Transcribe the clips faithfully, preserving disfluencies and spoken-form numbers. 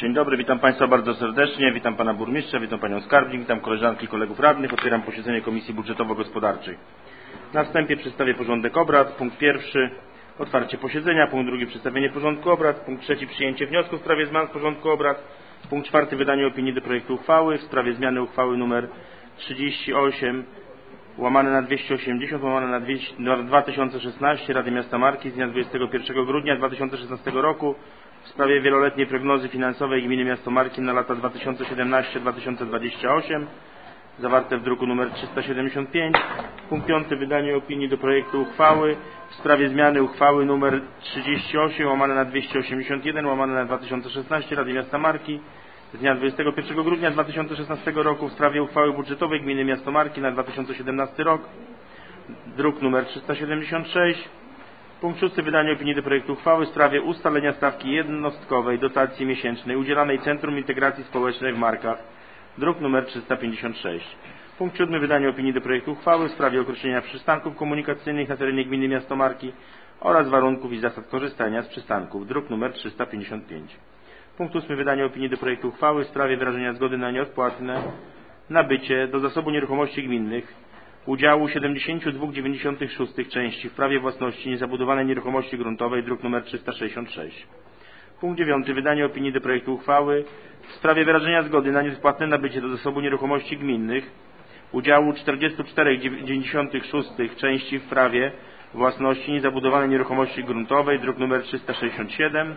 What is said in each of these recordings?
Dzień dobry, witam Państwa bardzo serdecznie, witam Pana Burmistrza, witam Panią Skarbnik, witam koleżanki i kolegów radnych. Otwieram posiedzenie Komisji Budżetowo-Gospodarczej. Na wstępie przedstawię porządek obrad. Punkt pierwszy, otwarcie posiedzenia. Punkt drugi, przedstawienie porządku obrad. Punkt trzeci, przyjęcie wniosku w sprawie zmian w porządku obrad. Punkt czwarty, wydanie opinii do projektu uchwały w sprawie zmiany uchwały nr trzydzieści osiem łamane na dwieście osiemdziesiąt łamane na dwa tysiące szesnaście Rady Miasta Marki z dnia dwudziestego pierwszego grudnia dwa tysiące szesnastego roku w sprawie wieloletniej prognozy finansowej Gminy Miasto Marki na lata dwa tysiące siedemnasty do dwa tysiące dwudziestego ósmego, zawarte w druku nr trzysta siedemdziesiąt pięć. Punkt piąty, wydanie opinii do projektu uchwały w sprawie zmiany uchwały nr trzydzieści osiem łamane na dwieście osiemdziesiąt jeden łamane na dwa tysiące szesnaście Rady Miasta Marki z dnia dwudziestego pierwszego grudnia dwa tysiące szesnastego roku w sprawie uchwały budżetowej Gminy Miasto Marki na dwa tysiące siedemnasty rok, druk nr trzysta siedemdziesiąt sześć. Punkt szósty, wydanie opinii do projektu uchwały w sprawie ustalenia stawki jednostkowej dotacji miesięcznej udzielanej Centrum Integracji Społecznej w Markach, druk nr trzysta pięćdziesiąt sześć. Punkt siódmy, wydanie opinii do projektu uchwały w sprawie określenia przystanków komunikacyjnych na terenie Gminy Miasto Marki oraz warunków i zasad korzystania z przystanków, druk nr trzysta pięćdziesiąt pięć. Punkt ósmy, wydanie opinii do projektu uchwały w sprawie wyrażenia zgody na nieodpłatne nabycie do zasobu nieruchomości gminnych udziału siedemdziesiąt dwa przecinek dziewięćdziesiąt sześć części w prawie własności niezabudowanej nieruchomości gruntowej, druk nr trzysta sześćdziesiąt sześć. Punkt dziewiąty, wydanie opinii do projektu uchwały w sprawie wyrażenia zgody na nieodpłatne nabycie do zasobu nieruchomości gminnych udziału czterdzieści cztery przecinek dziewięćdziesiąt sześć części w prawie własności niezabudowanej nieruchomości gruntowej, druk nr trzysta sześćdziesiąt siedem.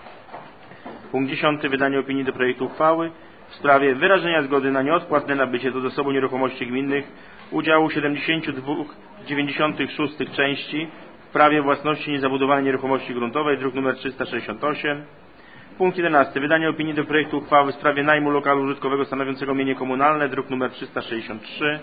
Punkt dziesiąty, wydanie opinii do projektu uchwały w sprawie wyrażenia zgody na nieodpłatne nabycie do zasobu nieruchomości gminnych udziału siedemdziesiąt dwa przecinek dziewięćdziesiąt sześć części w prawie własności niezabudowanej nieruchomości gruntowej, druk nr trzysta sześćdziesiąt osiem. Punkt jedenasty, wydanie opinii do projektu uchwały w sprawie najmu lokalu użytkowego stanowiącego mienie komunalne, druk nr trzysta sześćdziesiąt trzy.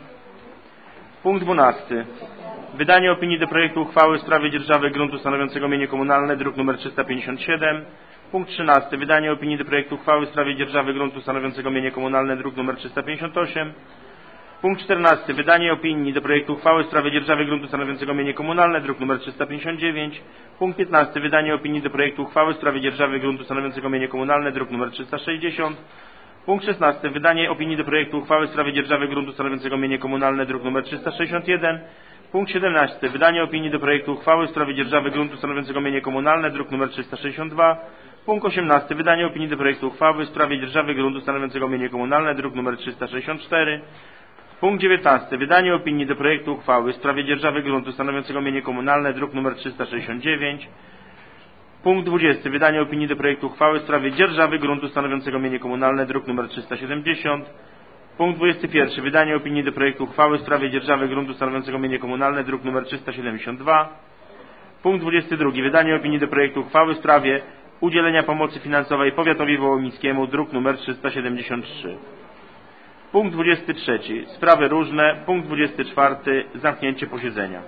Punkt dwunasty, wydanie opinii do projektu uchwały w sprawie dzierżawy gruntu stanowiącego mienie komunalne, druk nr trzysta pięćdziesiąt siedem. Punkt trzynasty, wydanie opinii do projektu uchwały w sprawie dzierżawy gruntu stanowiącego mienie komunalne, druk nr trzysta pięćdziesiąt osiem. Punkt czternasty, wydanie opinii do projektu uchwały w sprawie dzierżawy gruntu stanowiącego mienie komunalne, druk nr trzysta pięćdziesiąt dziewięć. Punkt piętnasty, wydanie opinii do projektu uchwały w sprawie dzierżawy gruntu stanowiącego mienie komunalne, druk nr trzysta sześćdziesiąt. Punkt szesnasty, wydanie opinii do projektu uchwały w sprawie dzierżawy gruntu stanowiącego mienie komunalne, druk nr trzysta sześćdziesiąt jeden. Punkt siedemnasty, wydanie opinii do projektu uchwały w sprawie dzierżawy gruntu stanowiącego mienie komunalne, druk nr trzysta sześćdziesiąt dwa. Punkt osiemnasty, wydanie opinii do projektu uchwały w sprawie dzierżawy gruntu stanowiącego mienie komunalne, druk nr trzysta sześćdziesiąt cztery. Punkt dziewiętnasty, wydanie opinii do projektu uchwały w sprawie dzierżawy gruntu stanowiącego mienie komunalne, druk nr trzysta sześćdziesiąt dziewięć. Punkt dwudziesty, wydanie opinii do projektu uchwały w sprawie dzierżawy gruntu stanowiącego mienie komunalne, druk nr trzysta siedemdziesiąt. Punkt dwudziesty pierwszy, wydanie opinii do projektu uchwały w sprawie dzierżawy gruntu stanowiącego mienie komunalne, druk nr trzysta siedemdziesiąt dwa. Punkt dwudziesty drugi, wydanie opinii do projektu uchwały w sprawie udzielenia pomocy finansowej powiatowi wołomińskiemu, druk nr trzysta siedemdziesiąt trzy. Punkt dwudziesty trzeci, sprawy różne. Punkt dwudziesty czwarty, zamknięcie posiedzenia.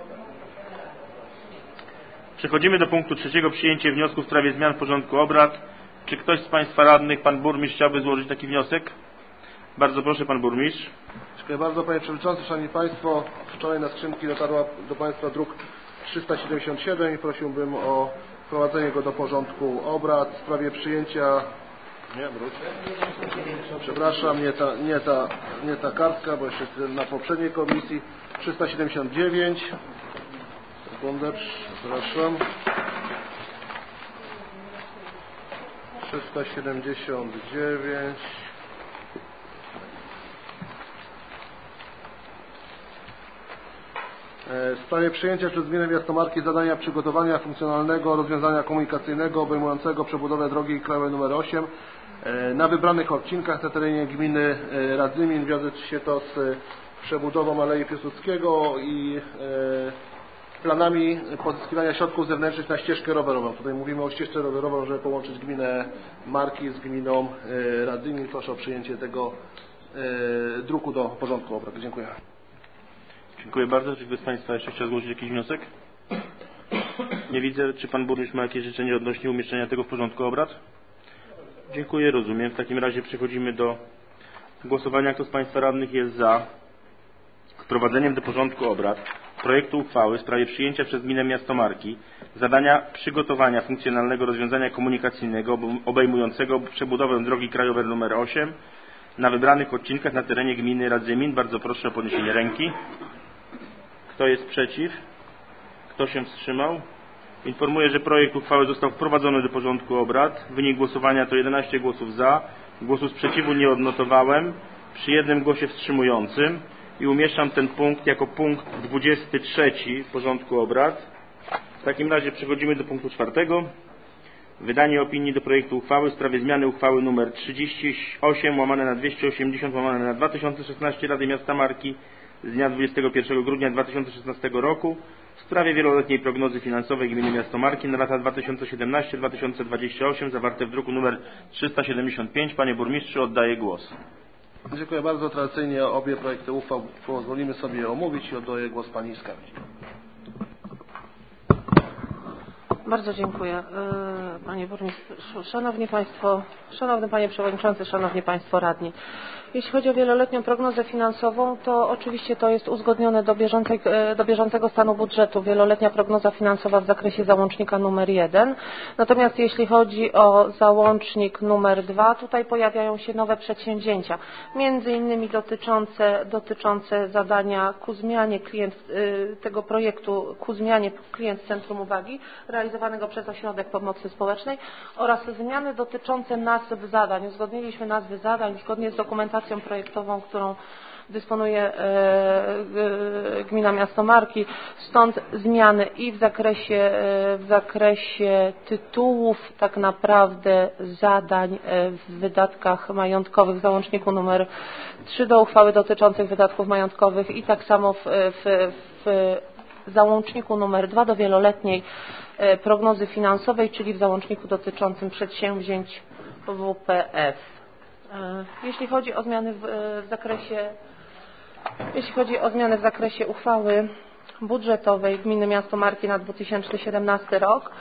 Przechodzimy do punktu trzeciego, przyjęcie wniosku w sprawie zmian w porządku obrad. Czy ktoś z Państwa radnych, Pan Burmistrz, chciałby złożyć taki wniosek? Bardzo proszę, Pan Burmistrz. Dziękuję bardzo, Panie Przewodniczący. Szanowni Państwo, wczoraj na skrzynki dotarła do Państwa druk trzysta siedemdziesiąt siedem i prosiłbym o wprowadzenie go do porządku obrad w sprawie przyjęcia... Nie, wróć. Przepraszam, nie ta, nie, ta, nie ta kartka, bo jeszcze jestem na poprzedniej komisji. trzysta siedemdziesiąt dziewięć. Sekundę, przepraszam. trzysta siedemdziesiąt dziewięć. W sprawie przyjęcia przez Gminę Miasto Marki zadania przygotowania funkcjonalnego rozwiązania komunikacyjnego obejmującego przebudowę drogi krajowej nr osiem na wybranych odcinkach na terenie gminy Radzymin. Wiąże się to z przebudową Alei Piłsudskiego i planami pozyskiwania środków zewnętrznych na ścieżkę rowerową. Tutaj mówimy o ścieżce rowerową, żeby połączyć gminę Marki z gminą Radzymin. Proszę o przyjęcie tego druku do porządku obrad. Dziękuję. Dziękuję bardzo. Czy ktoś z Państwa jeszcze chciał złożyć jakiś wniosek? Nie widzę. Czy Pan Burmistrz ma jakieś życzenie odnośnie umieszczenia tego w porządku obrad? Dziękuję, rozumiem. W takim razie przechodzimy do głosowania. Kto z Państwa radnych jest za wprowadzeniem do porządku obrad projektu uchwały w sprawie przyjęcia przez Gminę Miasto Marki zadania przygotowania funkcjonalnego rozwiązania komunikacyjnego obejmującego przebudowę drogi krajowej nr osiem na wybranych odcinkach na terenie gminy Radzymin. Bardzo proszę o podniesienie ręki. Kto jest przeciw? Kto się wstrzymał? Informuję, że projekt uchwały został wprowadzony do porządku obrad. Wynik głosowania to jedenaście głosów za. Głosu sprzeciwu nie odnotowałem przy jednym głosie wstrzymującym i umieszczam ten punkt jako punkt dwudziesty trzeci w porządku obrad. W takim razie przechodzimy do punktu czwartego. Wydanie opinii do projektu uchwały w sprawie zmiany uchwały nr trzydzieści osiem łamane na dwieście osiemdziesiąt łamane na dwa tysiące szesnaście Rady Miasta Marki z dnia dwudziestego pierwszego grudnia dwa tysiące szesnastego roku w sprawie wieloletniej prognozy finansowej Gminy Miasto Marki na lata dwa tysiące siedemnasty do dwa tysiące dwudziestego ósmego zawarte w druku nr trzysta siedemdziesiąt pięć. Panie burmistrzu, oddaję głos. Dziękuję bardzo. Tradycyjnie obie projekty uchwał pozwolimy sobie omówić i oddaję głos pani skarbnik. Bardzo dziękuję. Panie burmistrzu, szanowni państwo, szanowny panie przewodniczący, szanowni państwo radni. Jeśli chodzi o wieloletnią prognozę finansową, to oczywiście to jest uzgodnione do, bieżącej, do bieżącego stanu budżetu. Wieloletnia prognoza finansowa w zakresie załącznika numer jeden. Natomiast jeśli chodzi o załącznik numer dwa, tutaj pojawiają się nowe przedsięwzięcia. Między innymi dotyczące, dotyczące zadania ku zmianie klient tego projektu, ku zmianie klient centrum uwagi, realizowanego przez Ośrodek Pomocy Społecznej oraz zmiany dotyczące nazw zadań. Uzgodniliśmy nazwy zadań zgodnie z dokumentacją projektową, którą dysponuje Gmina Miasto Marki, stąd zmiany i w zakresie, w zakresie tytułów tak naprawdę zadań w wydatkach majątkowych w załączniku numer trzy do uchwały dotyczących wydatków majątkowych i tak samo w, w, w załączniku numer dwa do wieloletniej prognozy finansowej, czyli w załączniku dotyczącym przedsięwzięć W P F. Jeśli chodzi o zmiany w, w zakresie jeśli chodzi o zmiany w zakresie uchwały budżetowej Gminy Miasto Marki na dwa tysiące siedemnasty rok,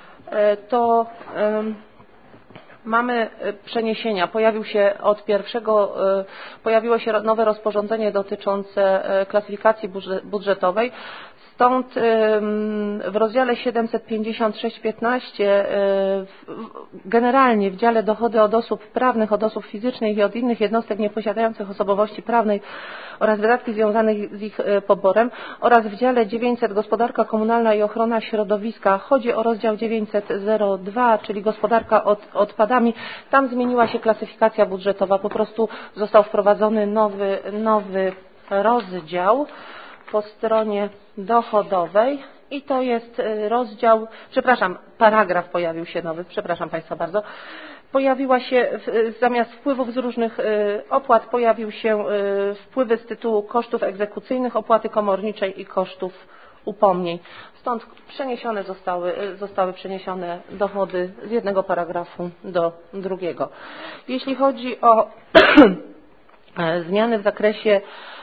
to um, mamy przeniesienia. Pojawił się od pierwszego, pojawiło się nowe rozporządzenie dotyczące klasyfikacji budżetowej. Stąd w rozdziale siedemset pięćdziesiąt sześć piętnaście generalnie w dziale dochody od osób prawnych, od osób fizycznych i od innych jednostek nieposiadających osobowości prawnej oraz wydatki związane z ich poborem oraz w dziale dziewięćset gospodarka komunalna i ochrona środowiska, chodzi o rozdział dziewięćset zero dwa, czyli gospodarka od, odpadami. Tam zmieniła się klasyfikacja budżetowa, po prostu został wprowadzony nowy, nowy rozdział po stronie dochodowej i to jest rozdział, przepraszam, paragraf pojawił się nowy, przepraszam Państwa bardzo. Pojawiła się, zamiast wpływów z różnych opłat, pojawił się wpływy z tytułu kosztów egzekucyjnych, opłaty komorniczej i kosztów upomnień. Stąd przeniesione zostały, zostały przeniesione dochody z jednego paragrafu do drugiego. Jeśli chodzi o zmiany w zakresie,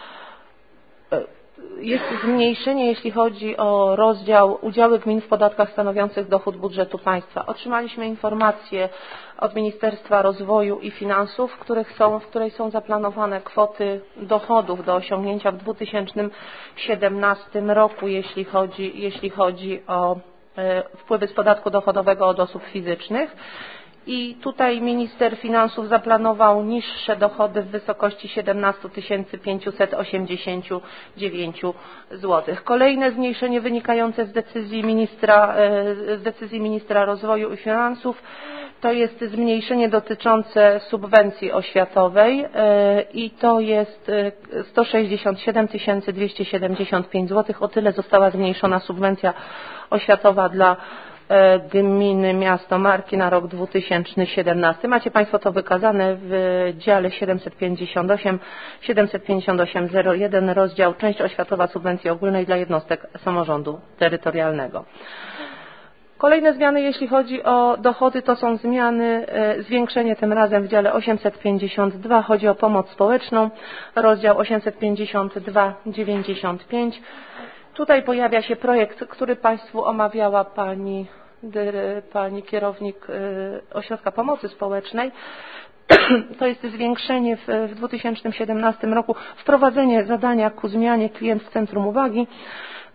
jest zmniejszenie, jeśli chodzi o rozdział udziały gmin w podatkach stanowiących dochód budżetu państwa. Otrzymaliśmy informację od Ministerstwa Rozwoju i Finansów, w, których są, w której są zaplanowane kwoty dochodów do osiągnięcia w dwa tysiące siedemnastym roku, jeśli chodzi, jeśli chodzi o e, wpływy z podatku dochodowego od osób fizycznych. I tutaj minister finansów zaplanował niższe dochody w wysokości siedemnaście tysięcy pięćset osiemdziesiąt dziewięć złotych. Kolejne zmniejszenie wynikające z decyzji ministra, z decyzji ministra rozwoju i finansów to jest zmniejszenie dotyczące subwencji oświatowej i to jest sto sześćdziesiąt siedem tysięcy dwieście siedemdziesiąt pięć złotych. O tyle została zmniejszona subwencja oświatowa dla Gminy Miasto Marki na rok dwa tysiące siedemnasty. Macie Państwo to wykazane w dziale siedemset pięćdziesiąt osiem siedemset pięćdziesiąt osiem zero jeden rozdział część oświatowa subwencji ogólnej dla jednostek samorządu terytorialnego. Kolejne zmiany, jeśli chodzi o dochody, to są zmiany, zwiększenie tym razem w dziale osiemset pięćdziesiąt dwa, chodzi o pomoc społeczną, rozdział osiemset pięćdziesiąt dwa dziewięćdziesiąt pięć. Tutaj pojawia się projekt, który Państwu omawiała Pani, pani kierownik Ośrodka Pomocy Społecznej. To jest zwiększenie w, w dwa tysiące siedemnastym roku, wprowadzenie zadania ku zmianie klient w centrum uwagi.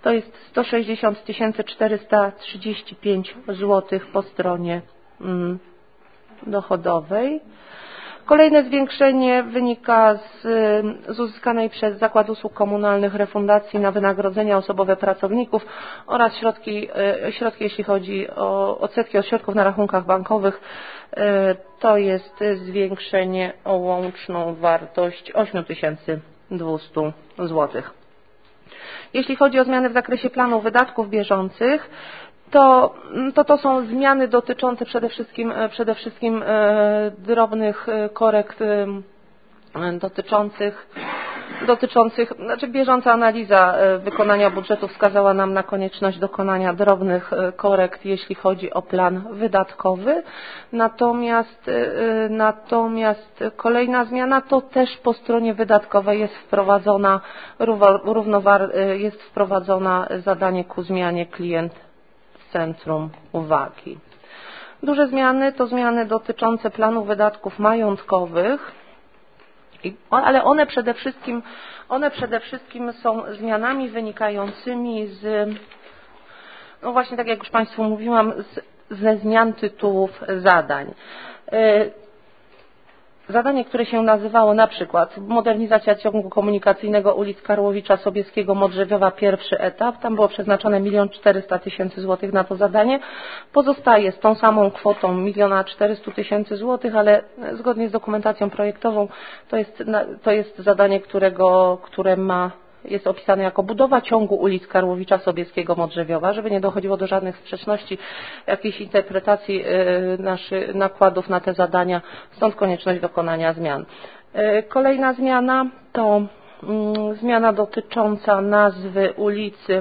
to jest sto sześćdziesiąt tysięcy czterysta trzydzieści pięć złotych po stronie mm, dochodowej. Kolejne zwiększenie wynika z, z uzyskanej przez Zakład Usług Komunalnych refundacji na wynagrodzenia osobowe pracowników oraz środki, środki jeśli chodzi o odsetki od środków na rachunkach bankowych. To jest zwiększenie o łączną wartość osiem tysięcy dwieście złotych. Jeśli chodzi o zmiany w zakresie planu wydatków bieżących, To, to to są zmiany dotyczące przede wszystkim, przede wszystkim e, drobnych korekt e, dotyczących, dotyczących, znaczy bieżąca analiza e, wykonania budżetu wskazała nam na konieczność dokonania drobnych e, korekt, jeśli chodzi o plan wydatkowy. Natomiast, e, natomiast kolejna zmiana to też po stronie wydatkowej jest wprowadzona, równowar, e, jest wprowadzona zadanie ku zmianie klient w centrum uwagi. Duże zmiany to zmiany dotyczące planu wydatków majątkowych, ale one przede wszystkim, one przede wszystkim są zmianami wynikającymi z, no właśnie tak jak już Państwu mówiłam, z, ze zmian tytułów zadań. Zadanie, które się nazywało na przykład modernizacja ciągu komunikacyjnego ulic Karłowicza, Sobieskiego, Modrzewiowa, pierwszy etap. Tam było przeznaczone milion czterysta tysięcy złotych na to zadanie. Pozostaje z tą samą kwotą miliona czterysta tysięcy złotych, ale zgodnie z dokumentacją projektową to jest, to jest zadanie, którego, które ma jest opisane jako budowa ciągu ulic Karłowicza, Sobieskiego, Modrzewiowa, żeby nie dochodziło do żadnych sprzeczności, jakiejś interpretacji naszych nakładów na te zadania, stąd konieczność dokonania zmian. Kolejna zmiana to zmiana dotycząca nazwy ulicy,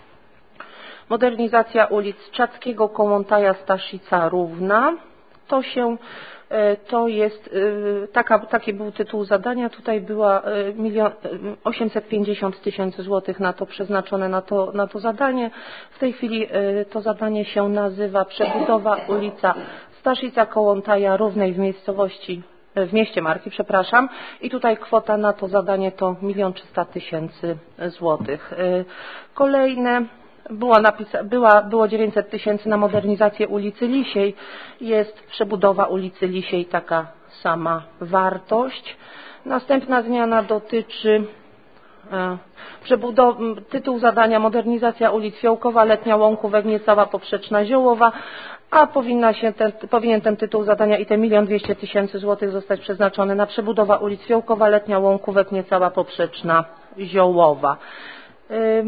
modernizacja ulic Czackiego, Kołłątaja, Staszica, Równa. To się To jest, taka, taki był tytuł zadania, tutaj była milion osiemset pięćdziesiąt tysięcy złotych na to przeznaczone na to, na to zadanie. W tej chwili to zadanie się nazywa przebudowa ulica Staszica, Kołłątaja, Równej w miejscowości, w mieście Marki, przepraszam. I tutaj kwota na to zadanie to milion trzysta tysięcy złotych. Kolejne Była napisa, była, było dziewięćset tysięcy na modernizację ulicy Lisiej. Jest przebudowa ulicy Lisiej, taka sama wartość. Następna zmiana dotyczy e, przebudowy, tytuł zadania modernizacja ulic Fiołkowa, Letnia, Łąkówek, Niecała, Poprzeczna, Ziołowa, a powinna się ten, powinien ten tytuł zadania i te milion dwieście tysięcy złotych zostać przeznaczony na przebudowa ulic Fiołkowa, Letnia, Łąkówek, Niecała, Poprzeczna, Ziołowa. E,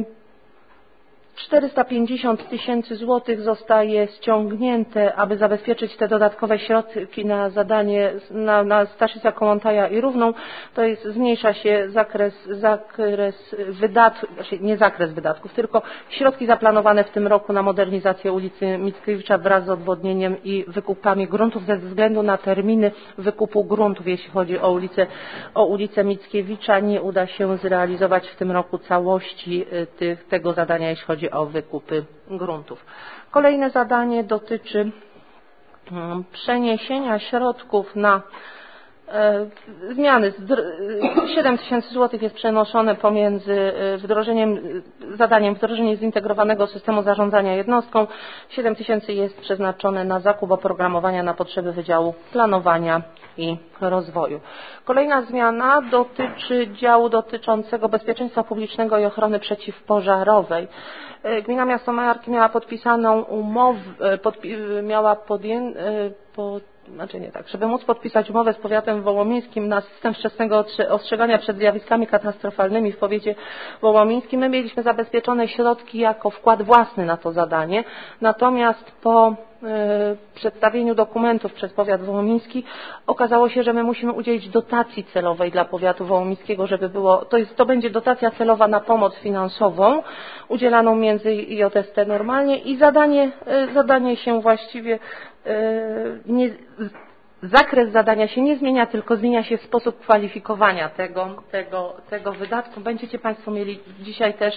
czterysta pięćdziesiąt tysięcy złotych zostaje ściągnięte, aby zabezpieczyć te dodatkowe środki na zadanie na, na Staszica, Kołłątaja i Równą. To jest, zmniejsza się zakres, zakres wydatków, znaczy nie zakres wydatków, tylko środki zaplanowane w tym roku na modernizację ulicy Mickiewicza wraz z odwodnieniem i wykupami gruntów ze względu na terminy wykupu gruntów. Jeśli chodzi o ulicę, o ulicę Mickiewicza, nie uda się zrealizować w tym roku całości tych, tego zadania, jeśli chodzi o wykupy gruntów. Kolejne zadanie dotyczy przeniesienia środków na e, zmiany. siedem tysięcy złotych jest przenoszone pomiędzy wdrożeniem, zadaniem wdrożenia zintegrowanego systemu zarządzania jednostką. siedem tysięcy jest przeznaczone na zakup oprogramowania na potrzeby Wydziału Planowania i Rozwoju. Kolejna zmiana dotyczy działu dotyczącego bezpieczeństwa publicznego i ochrony przeciwpożarowej. Gmina Miasto Marki miała podpisaną umowę, podpi miała podję, pod, znaczy nie tak, żeby móc podpisać umowę z powiatem wołomińskim na system wczesnego ostrzegania przed zjawiskami katastrofalnymi w powiecie wołomińskim. My mieliśmy zabezpieczone środki jako wkład własny na to zadanie, natomiast po przedstawieniu dokumentów przez powiat wołomiński okazało się, że my musimy udzielić dotacji celowej dla powiatu wołomińskiego, żeby było, to, jest, to będzie dotacja celowa na pomoc finansową udzielaną między J S T normalnie i zadanie, zadanie się właściwie nie, zakres zadania się nie zmienia, tylko zmienia się sposób kwalifikowania tego, tego, tego wydatku. Będziecie Państwo mieli dzisiaj też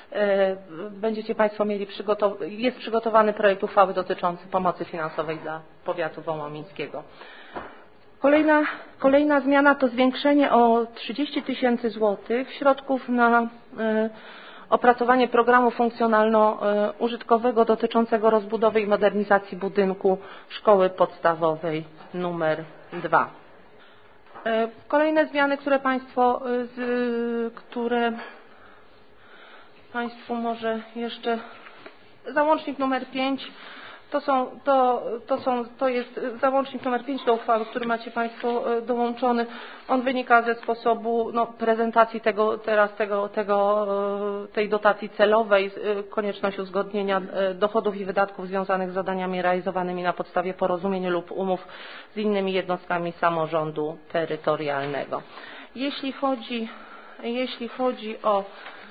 Będziecie Państwo mieli przygotowany, jest przygotowany projekt uchwały dotyczący pomocy finansowej dla powiatu wołomińskiego. Kolejna, kolejna zmiana to zwiększenie o trzydzieści tysięcy złotych środków na opracowanie programu funkcjonalno-użytkowego dotyczącego rozbudowy i modernizacji budynku szkoły podstawowej numer dwa. Kolejne zmiany, które Państwo, które Państwu może jeszcze, załącznik numer pięć, to, są, to, to, są, to jest załącznik numer pięć do uchwały, który macie Państwo dołączony. On wynika ze sposobu no, prezentacji tego, teraz tego, tego, tej dotacji celowej, konieczność uzgodnienia dochodów i wydatków związanych z zadaniami realizowanymi na podstawie porozumień lub umów z innymi jednostkami samorządu terytorialnego. Jeśli chodzi, jeśli chodzi o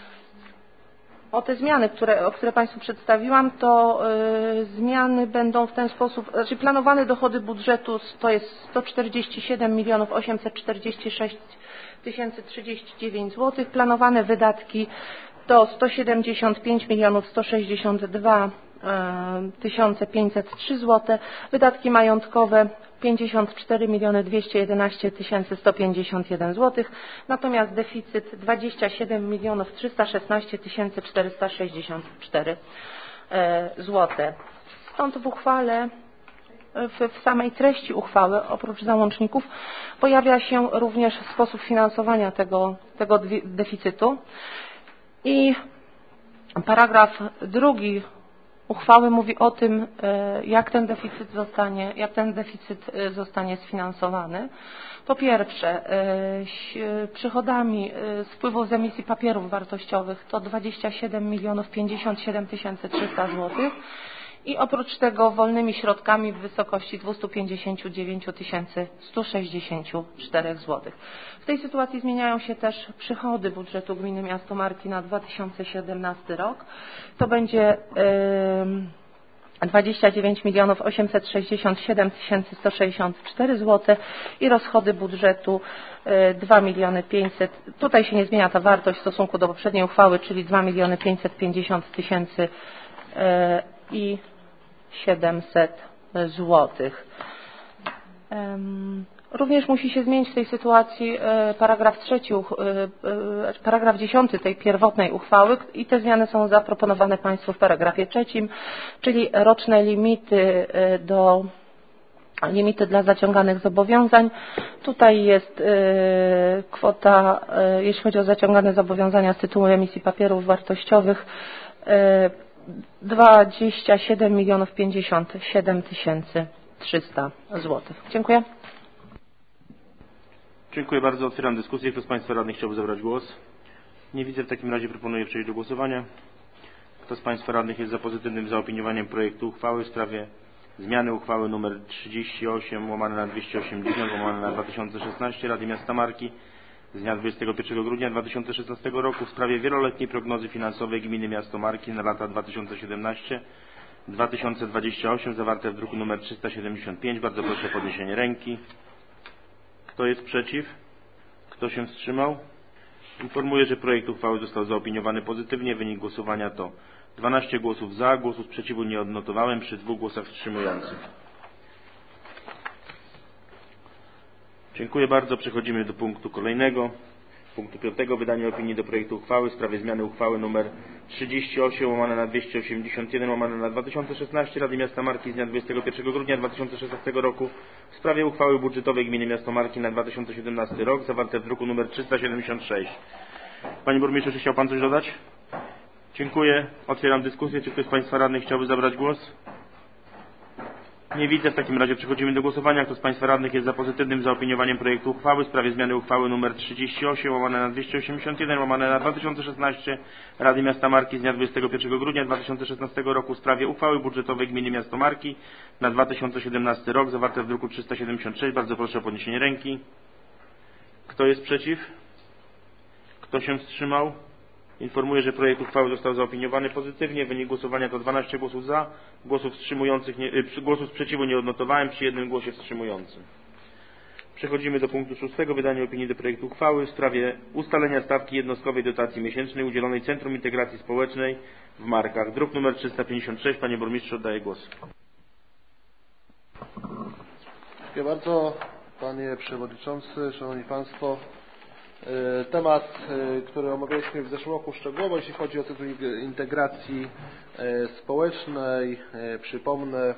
O te zmiany, które, o które Państwu przedstawiłam, to y, zmiany będą w ten sposób, znaczy planowane dochody budżetu to jest sto czterdzieści siedem milionów osiemset czterdzieści sześć tysięcy trzydzieści dziewięć złotych, planowane wydatki to sto siedemdziesiąt pięć milionów sto sześćdziesiąt dwa tysiące pięćset trzy złote, wydatki majątkowe pięćdziesiąt cztery miliony dwieście jedenaście tysięcy sto pięćdziesiąt jeden złotych, natomiast deficyt dwadzieścia siedem milionów trzysta szesnaście tysięcy czterysta sześćdziesiąt cztery złote. Stąd w uchwale, w, w samej treści uchwały, oprócz załączników, pojawia się również sposób finansowania tego, tego deficytu i paragraf drugi uchwały mówi o tym, jak ten deficyt zostanie, jak ten deficyt zostanie sfinansowany. Po pierwsze, przychodami z wpływów z emisji papierów wartościowych to dwadzieścia siedem milionów pięćdziesiąt siedem tysięcy trzysta złotych i oprócz tego wolnymi środkami w wysokości dwieście pięćdziesiąt dziewięć tysięcy sto sześćdziesiąt cztery złotych. W tej sytuacji zmieniają się też przychody budżetu gminy Miasto Marki na dwa tysiące siedemnasty rok. To będzie yy, dwadzieścia dziewięć milionów osiemset sześćdziesiąt siedem tysięcy sto sześćdziesiąt cztery złote i rozchody budżetu dwa miliony pięćset. Tutaj się nie zmienia ta wartość w stosunku do poprzedniej uchwały, czyli dwa miliony pięćset pięćdziesiąt tysięcy i siedemset złotych. Również musi się zmienić w tej sytuacji paragraf trzeci, paragraf dziesiąty tej pierwotnej uchwały i te zmiany są zaproponowane Państwu w paragrafie trzecim, czyli roczne limity do limity dla zaciąganych zobowiązań. Tutaj jest kwota, jeśli chodzi o zaciągane zobowiązania z tytułu emisji papierów wartościowych, dwadzieścia siedem milionów pięćdziesiąt siedem tysięcy trzysta złotych. Dziękuję. Dziękuję bardzo. Otwieram dyskusję. Kto z Państwa radnych chciałby zabrać głos? Nie widzę. W takim razie proponuję przejść do głosowania. Kto z Państwa radnych jest za pozytywnym zaopiniowaniem projektu uchwały w sprawie zmiany uchwały nr trzydzieści osiem łamane na dwieście osiemdziesiąt łamane na dwa tysiące szesnaście Rady Miasta Marki z dnia dwudziestego pierwszego grudnia dwa tysiące szesnastego roku w sprawie wieloletniej prognozy finansowej gminy Miasto Marki na lata dwa tysiące siedemnaście do dwa tysiące dwudziestego ósmego zawarte w druku nr trzysta siedemdziesiąt pięć. Bardzo proszę o podniesienie ręki. Kto jest przeciw? Kto się wstrzymał? Informuję, że projekt uchwały został zaopiniowany pozytywnie. Wynik głosowania to dwanaście głosów za, głosu sprzeciwu nie odnotowałem przy dwóch głosach wstrzymujących. Dziękuję bardzo. Przechodzimy do punktu kolejnego. Punktu piątego. Wydanie opinii do projektu uchwały w sprawie zmiany uchwały nr trzydzieści osiem łamane na dwieście osiemdziesiąt jeden łamane na dwa tysiące szesnaście Rady Miasta Marki z dnia dwudziestego pierwszego grudnia dwa tysiące szesnastego roku w sprawie uchwały budżetowej gminy Miasto Marki na dwa tysiące siedemnasty rok zawarte w druku nr trzysta siedemdziesiąt sześć. Panie burmistrzu, czy chciał Pan coś dodać? Dziękuję. Otwieram dyskusję. Czy ktoś z Państwa radnych chciałby zabrać głos? Nie widzę. W takim razie przechodzimy do głosowania. Kto z Państwa radnych jest za pozytywnym zaopiniowaniem projektu uchwały w sprawie zmiany uchwały nr trzydzieści osiem łamane na dwieście osiemdziesiąt jeden łamane na dwa tysiące szesnaście Rady Miasta Marki z dnia dwudziestego pierwszego grudnia dwa tysiące szesnastego roku w sprawie uchwały budżetowej gminy Miasto Marki na dwa tysiące siedemnasty rok zawarte w druku trzysta siedemdziesiąt sześć. Bardzo proszę o podniesienie ręki. Kto jest przeciw? Kto się wstrzymał? Informuję, że projekt uchwały został zaopiniowany pozytywnie. Wynik głosowania to dwanaście głosów za, głosów wstrzymujących nie, głosów sprzeciwu nie odnotowałem przy jednym głosie wstrzymującym. Przechodzimy do punktu szóstego. Wydanie opinii do projektu uchwały w sprawie ustalenia stawki jednostkowej dotacji miesięcznej udzielonej Centrum Integracji Społecznej w Markach. Druk nr trzysta pięćdziesiąt sześć. Panie burmistrzu, oddaję głos. Dziękuję bardzo. Panie Przewodniczący, Szanowni Państwo. Temat, który omawialiśmy w zeszłym roku szczegółowo, jeśli chodzi o Centrum Integracji Społecznej. Przypomnę,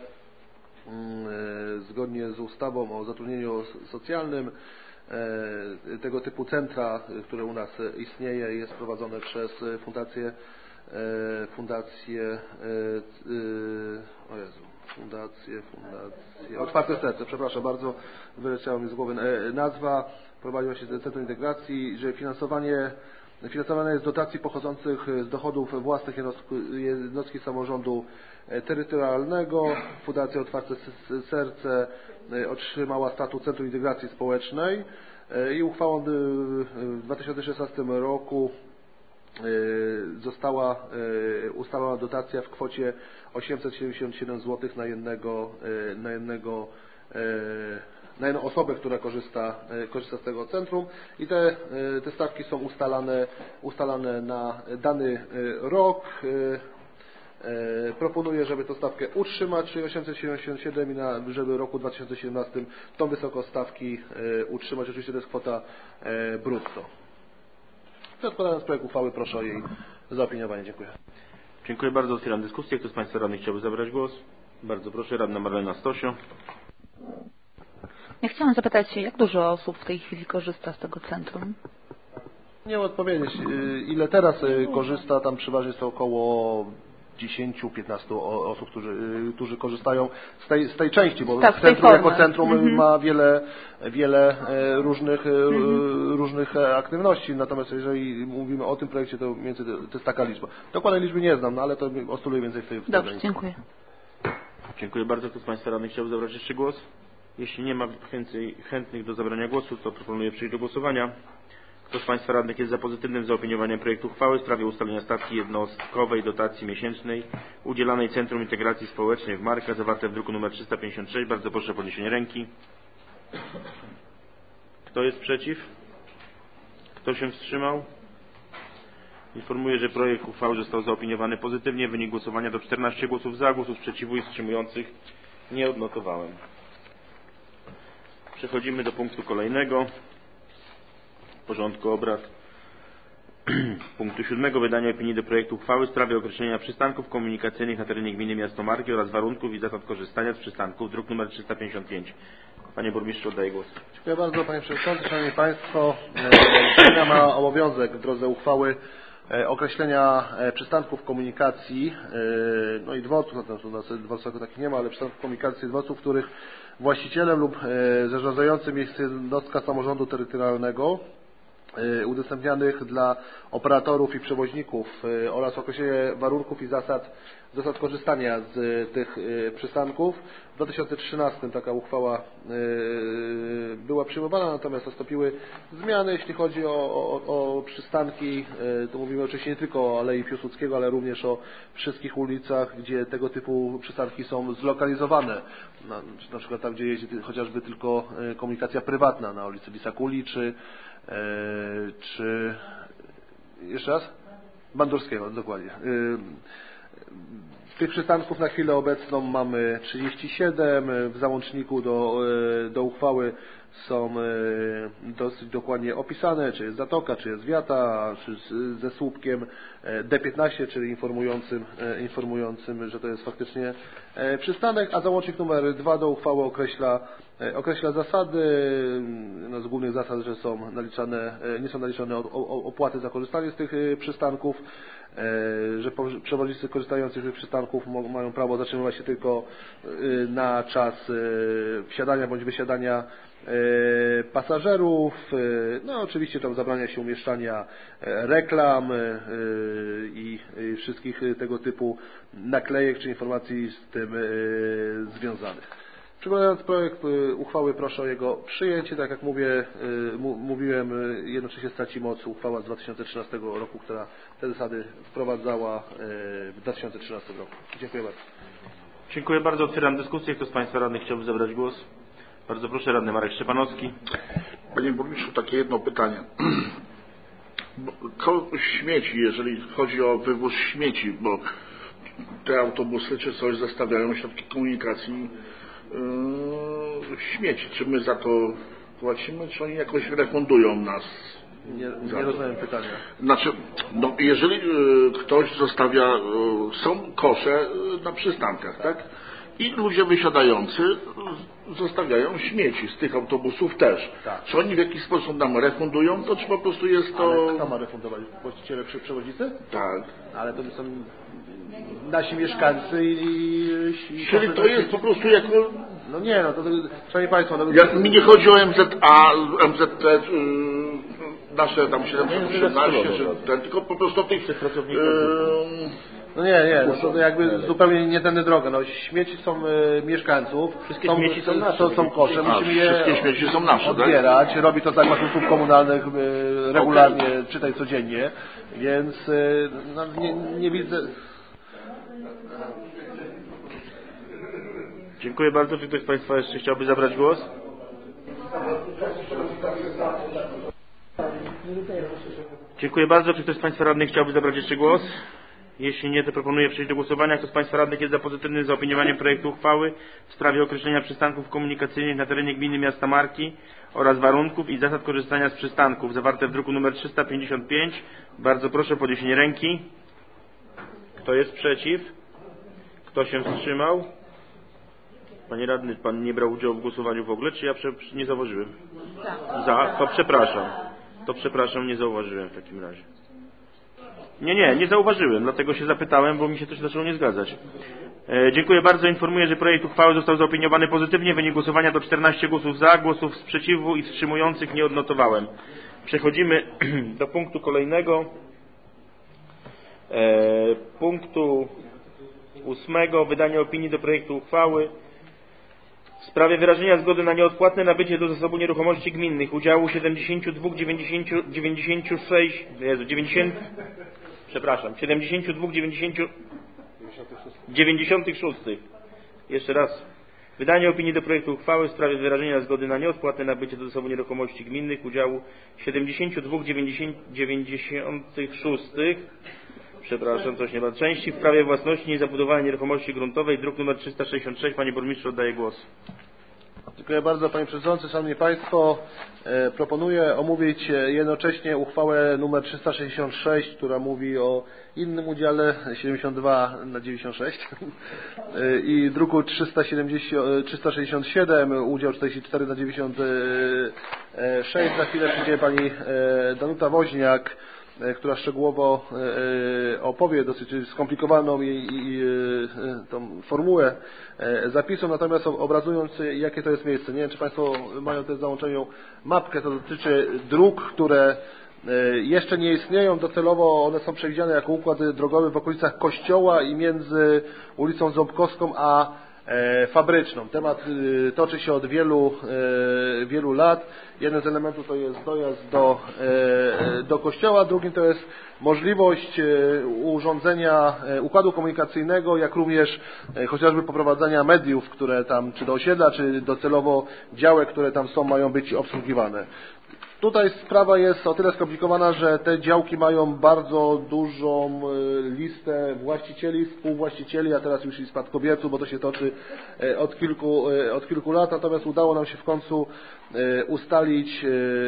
zgodnie z ustawą o zatrudnieniu socjalnym, tego typu centra, które u nas istnieje, jest prowadzone przez Fundację Fundację o Jezu, Fundację, Fundację Otwarte Serce, przepraszam bardzo, wyleciała mi z głowy nazwa. Prowadziła się Centrum Integracji, że finansowanie finansowane jest z dotacji pochodzących z dochodów własnych jednostki samorządu terytorialnego. Fundacja Otwarte Serce otrzymała status Centrum Integracji Społecznej i uchwałą w dwa tysiące szesnastym roku została ustalona dotacja w kwocie osiemset siedemdziesiąt siedem złotych na jednego, na jednego na jedną osobę, która korzysta, korzysta z tego centrum i te, te stawki są ustalane, ustalane na dany rok. Proponuję, żeby tę stawkę utrzymać, czyli osiemset siedemdziesiąt siedem i na, żeby w roku dwa tysiące siedemnastym tą wysokość stawki utrzymać. Oczywiście to jest kwota brutto. Przedkładając projekt uchwały, proszę o jej zaopiniowanie. Dziękuję. Dziękuję bardzo. Otwieram dyskusję. Kto z Państwa radnych chciałby zabrać głos? Bardzo proszę. Radna Marlena Stosio. Ja chciałam zapytać, jak dużo osób w tej chwili korzysta z tego centrum? Nie mam odpowiedzieć. Ile teraz korzysta, tam przeważnie jest to około dziesięć do piętnastu osób, którzy, którzy korzystają z tej, z tej części, bo tak, centrum jako centrum mm-hmm. ma wiele, wiele różnych, mm-hmm. różnych aktywności, natomiast jeżeli mówimy o tym projekcie, to mniej więcej to jest taka liczba. Dokładnej liczby nie znam, no ale to oscyluje więcej w tej w Dobrze, dziękuję. Dziękuję bardzo. Kto z Państwa radnych chciałby zabrać jeszcze głos? Jeśli nie ma chętnych do zabrania głosu, to proponuję przejść do głosowania. Kto z Państwa radnych jest za pozytywnym zaopiniowaniem projektu uchwały w sprawie ustalenia stawki jednostkowej dotacji miesięcznej udzielanej Centrum Integracji Społecznej w Markach, zawarte w druku nr trzysta pięćdziesiąt sześć? Bardzo proszę o podniesienie ręki. Kto jest przeciw? Kto się wstrzymał? Informuję, że projekt uchwały został zaopiniowany pozytywnie. Wynik głosowania to czternaście głosów za, głosów sprzeciwu i wstrzymujących nie odnotowałem. Przechodzimy do punktu kolejnego porządku obrad. Punktu siódmego. Wydanie opinii do projektu uchwały w sprawie określenia przystanków komunikacyjnych na terenie gminy Miasto Marki oraz warunków i zasad korzystania z przystanków, druk nr trzysta pięćdziesiąt pięć. Panie burmistrzu, oddaję głos. Dziękuję bardzo, panie przewodniczący, szanowni państwo. Gmina ma obowiązek w drodze uchwały określenia przystanków komunikacji, no i dworców, natomiast dworców takich nie ma, ale przystanków komunikacji dworców, których właścicielem lub zarządzającym jest jednostka samorządu terytorialnego, udostępnianych dla operatorów i przewoźników oraz określenie warunków i zasad, zasad korzystania z tych przystanków. W dwa tysiące trzynastym taka uchwała była przyjmowana, natomiast nastąpiły zmiany, jeśli chodzi o, o, o przystanki. Tu mówimy oczywiście nie tylko o Alei Piłsudskiego, ale również o wszystkich ulicach, gdzie tego typu przystanki są zlokalizowane. Na, na przykład tam, gdzie jeździ chociażby tylko komunikacja prywatna, na ulicy Lisakuli, czy czy jeszcze raz? Bandurskiego, dokładnie. Tych przystanków na chwilę obecną mamy trzydzieści siedem. W załączniku do, do uchwały są dosyć dokładnie opisane, czy jest zatoka, czy jest wiata, czy ze słupkiem D piętnaście, czyli informującym, informującym, że to jest faktycznie przystanek, a załącznik numer dwa do uchwały określa, określa zasady, no z głównych zasad, że są naliczane, nie są naliczane opłaty za korzystanie z tych przystanków, że przewoźnicy korzystający z tych przystanków mają prawo zatrzymywać się tylko na czas wsiadania bądź wysiadania pasażerów. No oczywiście tam zabrania się umieszczania reklam i wszystkich tego typu naklejek czy informacji z tym związanych. Przypominając projekt uchwały, proszę o jego przyjęcie. Tak jak mówię, mówiłem, jednocześnie straci moc uchwała z dwa tysiące trzynastego roku, która te zasady wprowadzała w dwa tysiące trzynastym roku. Dziękuję bardzo. Dziękuję bardzo. Otwieram dyskusję. Kto z Państwa radnych chciałby zabrać głos? Bardzo proszę, radny Marek Szczepanowski. Panie burmistrzu, takie jedno pytanie. Co śmieci, jeżeli chodzi o wywóz śmieci, bo te autobusy czy coś zostawiają środki komunikacji yy, śmieci. Czy my za to płacimy, czy oni jakoś refundują nas Nie, nie rozumiem pytania. Znaczy, no jeżeli y, ktoś zostawia, y, są kosze y, na przystankach, tak? I ludzie wysiadający zostawiają śmieci z tych autobusów też. Tak. Czy oni w jakiś sposób nam refundują to, czy po prostu jest to... Ale kto ma refundować? Właściciele przewoźnicy? Tak. Ale to są nasi mieszkańcy i... i Czyli to jest po prostu jako... No nie, no to, to szanowni państwo... No, Jak mi nie chodzi o M Z A, M Z T, yy, nasze tam siedemset trzynaście, czy ten, tylko po prostu tych... Yy, No nie, nie, no to jakby zupełnie nie tędy drogę. No, śmieci są y, mieszkańców, wszystkie są, śmieci są nasze. To są kosze, A, musimy je wszystkie śmieci są nasze, odbierać. Tak? Robi to zakład usług komunalnych y, regularnie, okay. Czytaj codziennie, więc y, no, nie, nie widzę... Dziękuję bardzo. Czy ktoś z Państwa jeszcze chciałby zabrać głos? Dziękuję bardzo. Czy ktoś z Państwa radnych chciałby zabrać jeszcze głos? Jeśli nie, to proponuję przejść do głosowania. Kto z Państwa radnych jest za pozytywnym zaopiniowaniem projektu uchwały w sprawie określenia przystanków komunikacyjnych na terenie gminy miasta Marki oraz warunków i zasad korzystania z przystanków, zawarte w druku nr trzysta pięćdziesiąt pięć. Bardzo proszę o podniesienie ręki. Kto jest przeciw? Kto się wstrzymał? Panie radny, Pan nie brał udziału w głosowaniu w ogóle, czy ja prze... nie zauważyłem? Za. To przepraszam. To przepraszam, nie zauważyłem w takim razie. Nie, nie, nie zauważyłem, dlatego się zapytałem, bo mi się coś zaczęło nie zgadzać. E, dziękuję bardzo. Informuję, że projekt uchwały został zaopiniowany pozytywnie. Wynik głosowania to czternaście głosów za, głosów sprzeciwu i wstrzymujących nie odnotowałem. Przechodzimy do punktu kolejnego. E, punktu ósmego. Wydanie opinii do projektu uchwały w sprawie wyrażenia zgody na nieodpłatne nabycie do zasobu nieruchomości gminnych udziału siedemdziesiąt dwa dziewięćdziesiąt dziewięćdziesiąt sześć Jezu, dziewięćdziesiąt przepraszam, siedemdziesiąt dwa dziewięćdziesiąt dziewięćdziesiąt sześć. Jeszcze raz. Wydanie opinii do projektu uchwały w sprawie wyrażenia zgody na nieodpłatne nabycie do zasobu nieruchomości gminnych udziału siedemdziesiąt dwa dziewięćdziesiąt sześć Przepraszam, coś nie ma części w prawie własności i zabudowania nieruchomości gruntowej, druk nr trzysta sześćdziesiąt sześć. Panie burmistrzu, oddaję głos. Dziękuję bardzo, Panie Przewodniczący. Szanowni Państwo, e, proponuję omówić jednocześnie uchwałę nr trzysta sześćdziesiąt sześć, która mówi o innym udziale siedemdziesiąt dwa na dziewięćdziesiąt sześć e, i druku trzysta sześćdziesiąt siedem, udział czterdzieści cztery na dziewięćdziesiąt sześć. Za chwilę przyjdzie Pani e, Danuta Woźniak, która szczegółowo opowie dosyć skomplikowaną i, i, tą formułę zapisu, natomiast obrazując, jakie to jest miejsce. Nie wiem, czy Państwo mają też załączoną mapkę, to dotyczy dróg, które jeszcze nie istnieją. Docelowo one są przewidziane jako układ drogowy w okolicach Kościoła i między ulicą Ząbkowską a Fabryczną. Temat toczy się od wielu, wielu lat. Jeden z elementów to jest dojazd do, do kościoła, drugim to jest możliwość urządzenia układu komunikacyjnego, jak również chociażby poprowadzenia mediów, które tam, czy do osiedla, czy docelowo działek, które tam są, mają być obsługiwane. Tutaj sprawa jest o tyle skomplikowana, że te działki mają bardzo dużą listę właścicieli, współwłaścicieli, a teraz już i spadkobierców, bo to się toczy od kilku, od kilku lat. Natomiast udało nam się w końcu ustalić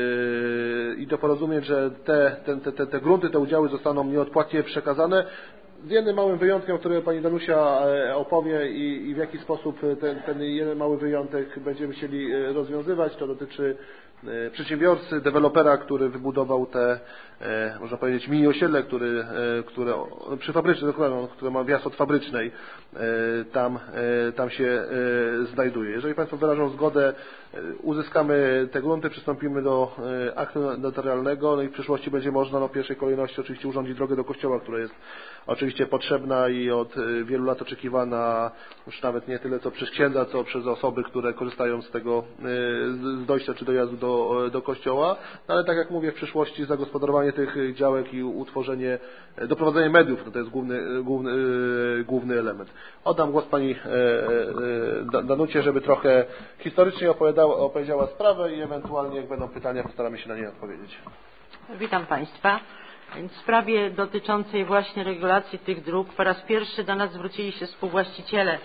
i doporozumieć, że te, te, te, te grunty, te udziały zostaną nieodpłatnie przekazane. Z jednym małym wyjątkiem, który Pani Danusia opowie i, i w jaki sposób ten, ten jeden mały wyjątek będziemy chcieli rozwiązywać, to dotyczy przedsiębiorcy, dewelopera, który wybudował te, można powiedzieć, mini osiedle, który, które, przy fabryce, dokładnie, które ma wjazd od fabrycznej, tam, tam się znajduje. Jeżeli Państwo wyrażą zgodę, uzyskamy te grunty, przystąpimy do aktu notarialnego, no i w przyszłości będzie można, no w pierwszej kolejności oczywiście urządzić drogę do kościoła, która jest oczywiście potrzebna i od wielu lat oczekiwana, już nawet nie tyle co przez księdza, co przez osoby, które korzystają z tego, z dojścia czy dojazdu do, do kościoła, no ale tak jak mówię, w przyszłości zagospodarowanie tych działek i utworzenie, doprowadzenie mediów, to, to jest główny, główny, główny element. Oddam głos Pani Danucie, żeby trochę historycznie opowiadała, opowiedziała sprawę i ewentualnie jak będą pytania, postaramy się na nie odpowiedzieć. Witam Państwa. W sprawie dotyczącej właśnie regulacji tych dróg po raz pierwszy do nas zwrócili się współwłaściciele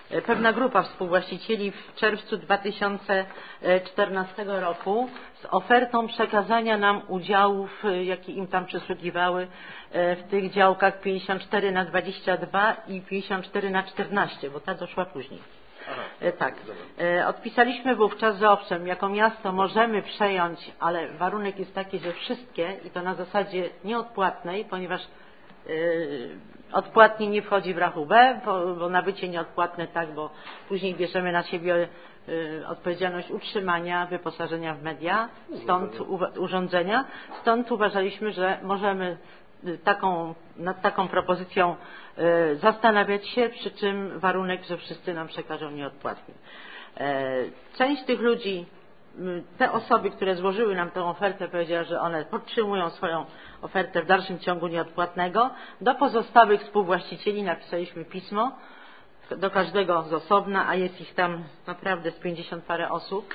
pewna grupa współwłaścicieli w czerwcu dwa tysiące czternastego roku z ofertą przekazania nam udziałów, jakie im tam przysługiwały w tych działkach pięćdziesiąt cztery na dwadzieścia dwa i pięćdziesiąt cztery na czternaście, bo ta doszła później. Aha, tak. Odpisaliśmy wówczas, że owszem, jako miasto możemy przejąć, ale warunek jest taki, że wszystkie i to na zasadzie nieodpłatnej, ponieważ yy, odpłatnie nie wchodzi w rachubę, bo, bo nabycie nieodpłatne tak, bo później bierzemy na siebie yy, odpowiedzialność utrzymania, wyposażenia w media, stąd urządzenia, stąd uważaliśmy, że możemy taką, nad taką propozycją e, zastanawiać się, przy czym warunek, że wszyscy nam przekażą nieodpłatnie. E, część tych ludzi, te osoby, które złożyły nam tę ofertę, powiedziały, że one podtrzymują swoją ofertę w dalszym ciągu nieodpłatnego. Do pozostałych współwłaścicieli napisaliśmy pismo, do każdego z osobna, a jest ich tam naprawdę z pięćdziesiąt parę osób.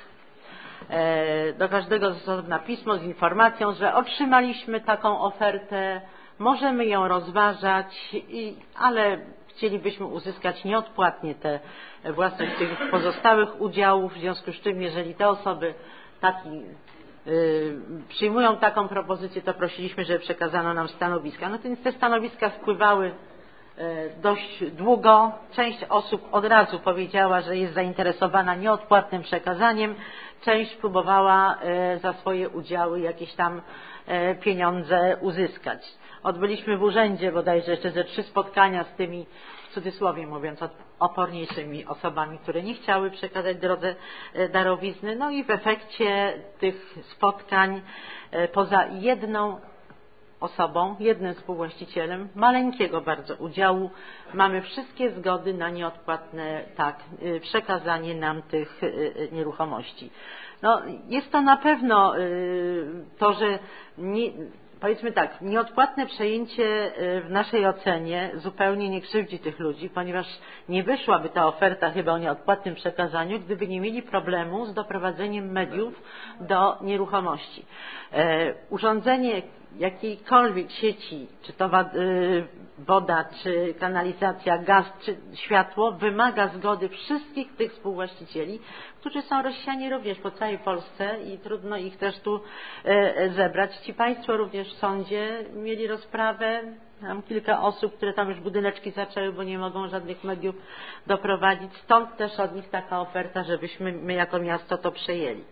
Do każdego z osobna pismo z informacją, że otrzymaliśmy taką ofertę, możemy ją rozważać, i, ale chcielibyśmy uzyskać nieodpłatnie tę własność tych pozostałych udziałów, w związku z czym jeżeli te osoby taki, yy, przyjmują taką propozycję, to prosiliśmy, żeby przekazano nam stanowiska. No więc te stanowiska wpływały dość długo. Część osób od razu powiedziała, że jest zainteresowana nieodpłatnym przekazaniem. Część próbowała za swoje udziały jakieś tam pieniądze uzyskać. Odbyliśmy w urzędzie bodajże jeszcze ze trzy spotkania z tymi, w cudzysłowie mówiąc, oporniejszymi osobami, które nie chciały przekazać drodze darowizny. No i w efekcie tych spotkań poza jedną osobą, jednym współwłaścicielem, maleńkiego bardzo udziału, mamy wszystkie zgody na nieodpłatne tak, przekazanie nam tych nieruchomości. No, jest to na pewno to, że nie, powiedzmy tak, nieodpłatne przejęcie w naszej ocenie zupełnie nie krzywdzi tych ludzi, ponieważ nie wyszłaby ta oferta chyba o nieodpłatnym przekazaniu, gdyby nie mieli problemu z doprowadzeniem mediów do nieruchomości. Urządzenie jakiejkolwiek sieci, czy to woda, czy kanalizacja, gaz, czy światło, wymaga zgody wszystkich tych współwłaścicieli, którzy są rozsiani również po całej Polsce i trudno ich też tu zebrać. Ci Państwo również w sądzie mieli rozprawę, mam kilka osób, które tam już budyneczki zaczęły, bo nie mogą żadnych mediów doprowadzić, stąd też od nich taka oferta, żebyśmy my jako miasto to przejęli.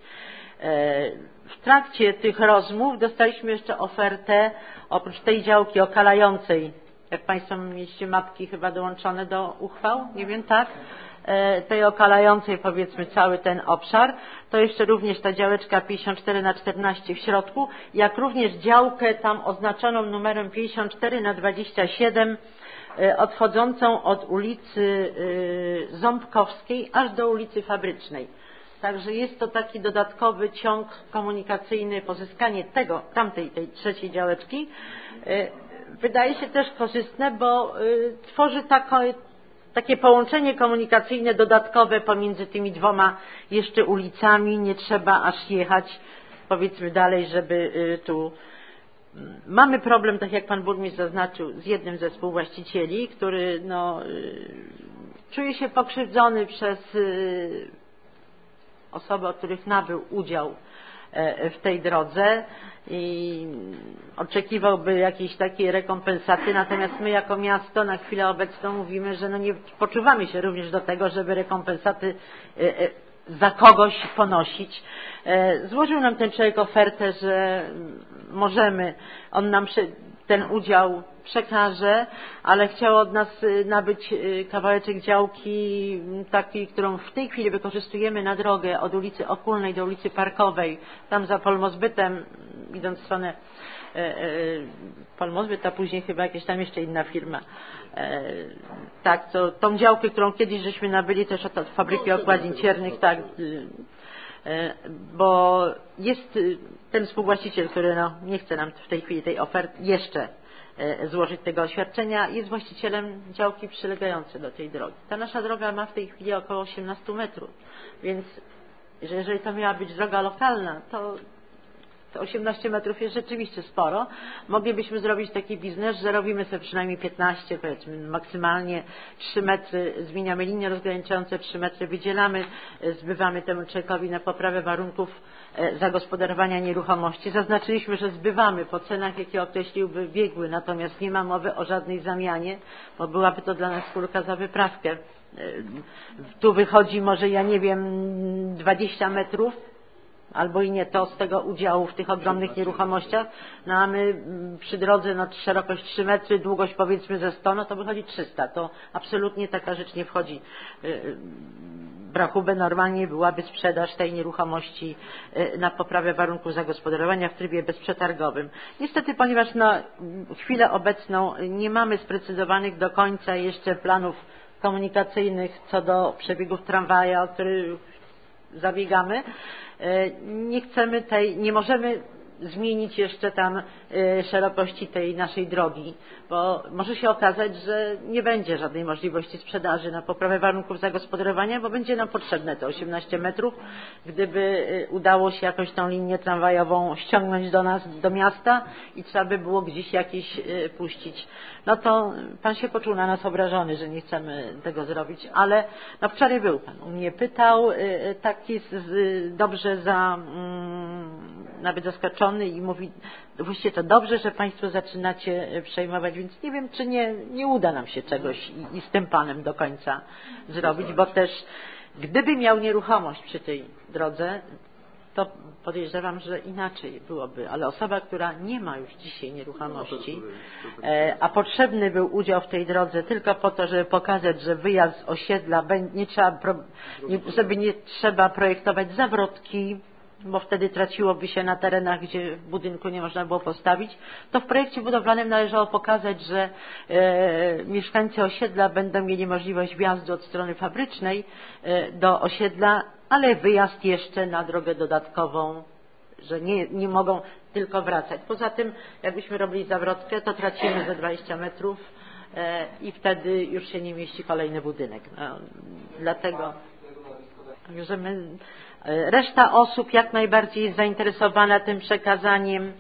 W trakcie tych rozmów dostaliśmy jeszcze ofertę, oprócz tej działki okalającej, jak Państwo mieliście mapki chyba dołączone do uchwał, nie wiem, tak, tej okalającej powiedzmy cały ten obszar, to jeszcze również ta działeczka pięćdziesiąt cztery na czternaście w środku, jak również działkę tam oznaczoną numerem pięćdziesiąt cztery na dwadzieścia siedem, odchodzącą od ulicy Ząbkowskiej aż do ulicy Fabrycznej. Także jest to taki dodatkowy ciąg komunikacyjny, pozyskanie tego, tamtej, tej trzeciej działeczki. Wydaje się też korzystne, bo tworzy tako, takie połączenie komunikacyjne dodatkowe pomiędzy tymi dwoma jeszcze ulicami. Nie trzeba aż jechać, powiedzmy, dalej, żeby tu... Mamy problem, tak jak Pan Burmistrz zaznaczył, z jednym ze współwłaścicieli, który no, czuje się pokrzywdzony przez osoby, od których nabył udział w tej drodze i oczekiwałby jakiejś takiej rekompensaty, natomiast my jako miasto na chwilę obecną mówimy, że no nie poczuwamy się również do tego, żeby rekompensaty za kogoś ponosić. Złożył nam ten człowiek ofertę, że możemy, on nam ten udział przekaże, ale chciał od nas nabyć kawałeczek działki takiej, którą w tej chwili wykorzystujemy na drogę od ulicy Okulnej do ulicy Parkowej, tam za Polmozbytem, idąc w stronę Polmozbyt, a później chyba jakaś tam jeszcze inna firma. Tak, to tą działkę, którą kiedyś żeśmy nabyli też od fabryki okładin ciernych, tak, bo jest ten współwłaściciel, który no, nie chce nam w tej chwili tej oferty jeszcze złożyć tego oświadczenia, jest właścicielem działki przylegającej do tej drogi. Ta nasza droga ma w tej chwili około osiemnaście metrów, więc jeżeli to miała być droga lokalna, to To osiemnaście metrów jest rzeczywiście sporo. Moglibyśmy zrobić taki biznes, że robimy sobie przynajmniej piętnaście, powiedzmy maksymalnie trzy metry, zmieniamy linie rozgraniczające, trzy metry wydzielamy, zbywamy temu człowiekowi na poprawę warunków zagospodarowania nieruchomości. Zaznaczyliśmy, że zbywamy po cenach, jakie określiłby biegły, natomiast nie ma mowy o żadnej zamianie, bo byłaby to dla nas skórka za wyprawkę. Tu wychodzi może, ja nie wiem, dwadzieścia metrów, albo i nie to z tego udziału w tych ogromnych nieruchomościach, no a my przy drodze, no szerokość trzy metry, długość powiedzmy ze sto, no to wychodzi trzysta. To absolutnie taka rzecz nie wchodzi w rachubę. Normalnie byłaby sprzedaż tej nieruchomości na poprawę warunków zagospodarowania w trybie bezprzetargowym. Niestety, ponieważ na chwilę obecną nie mamy sprecyzowanych do końca jeszcze planów komunikacyjnych co do przebiegów tramwaja, o który zabiegamy, nie chcemy tej, nie możemy zmienić jeszcze tam szerokości tej naszej drogi, bo może się okazać, że nie będzie żadnej możliwości sprzedaży na poprawę warunków zagospodarowania, bo będzie nam potrzebne te osiemnaście metrów. Gdyby udało się jakoś tą linię tramwajową ściągnąć do nas, do miasta i trzeba by było gdzieś jakieś puścić, no to pan się poczuł na nas obrażony, że nie chcemy tego zrobić, ale no wczoraj był pan u mnie, pytał, taki dobrze za, nawet zaskoczony i mówi, właściwie to dobrze, że państwo zaczynacie przejmować, więc nie wiem, czy nie, nie uda nam się czegoś i, i z tym panem do końca zrobić, bo też gdyby miał nieruchomość przy tej drodze, to podejrzewam, że inaczej byłoby, ale osoba, która nie ma już dzisiaj nieruchomości, a potrzebny był udział w tej drodze tylko po to, żeby pokazać, że wyjazd z osiedla, nie trzeba, żeby nie trzeba projektować zawrotki, bo wtedy traciłoby się na terenach, gdzie w budynku nie można było postawić, to w projekcie budowlanym należało pokazać, że e, mieszkańcy osiedla będą mieli możliwość wjazdu od strony fabrycznej e, do osiedla, ale wyjazd jeszcze na drogę dodatkową, że nie, nie mogą tylko wracać. Poza tym, jakbyśmy robili zawrotkę, to tracimy ze dwadzieścia metrów e, i wtedy już się nie mieści kolejny budynek. No, dlatego, że my... Reszta osób jak najbardziej jest zainteresowana tym przekazaniem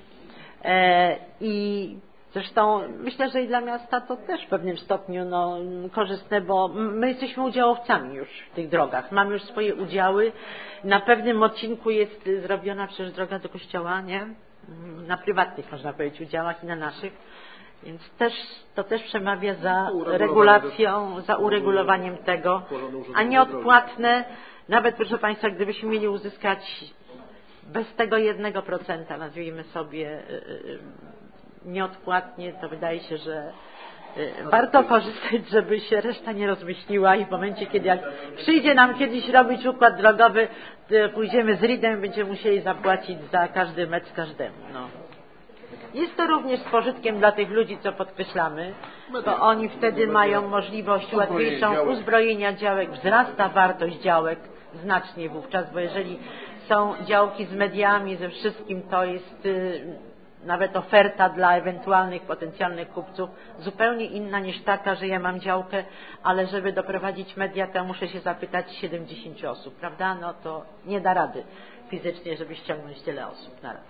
i zresztą myślę, że i dla miasta to też w pewnym stopniu no, korzystne, bo my jesteśmy udziałowcami już w tych drogach. Mamy już swoje udziały. Na pewnym odcinku jest zrobiona przecież droga do kościoła, nie? Na prywatnych, można powiedzieć, udziałach i na naszych. Więc też, to też przemawia za regulacją, za uregulowaniem tego, a nieodpłatne. Nawet, proszę Państwa, gdybyśmy mieli uzyskać bez tego jednego procenta, nazwijmy sobie, nieodpłatnie, to wydaje się, że warto korzystać, żeby się reszta nie rozmyśliła i w momencie, kiedy jak przyjdzie nam kiedyś robić układ drogowy, pójdziemy z RID-em, będziemy musieli zapłacić za każdy metr każdemu. No. Jest to również z pożytkiem dla tych ludzi, co podkreślamy, bo oni wtedy mają możliwość łatwiejszą uzbrojenia działek, wzrasta wartość działek znacznie wówczas, bo jeżeli są działki z mediami, ze wszystkim, to jest y, nawet oferta dla ewentualnych potencjalnych kupców zupełnie inna niż taka, że ja mam działkę, ale żeby doprowadzić media, to muszę się zapytać siedemdziesiąt osób, prawda? No to nie da rady fizycznie, żeby ściągnąć tyle osób na raz.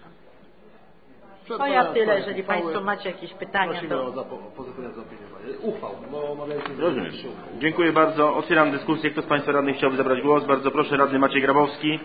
To ja tyle, jeżeli Państwo macie jakieś pytania, prosimy to... o pozytywne zaopiniowanie. Uchwał, bo omawialiśmy... Rozumiem. Dziękuję bardzo. Otwieram dyskusję. Kto z Państwa radnych chciałby zabrać głos? Bardzo proszę, radny Maciej Grabowski.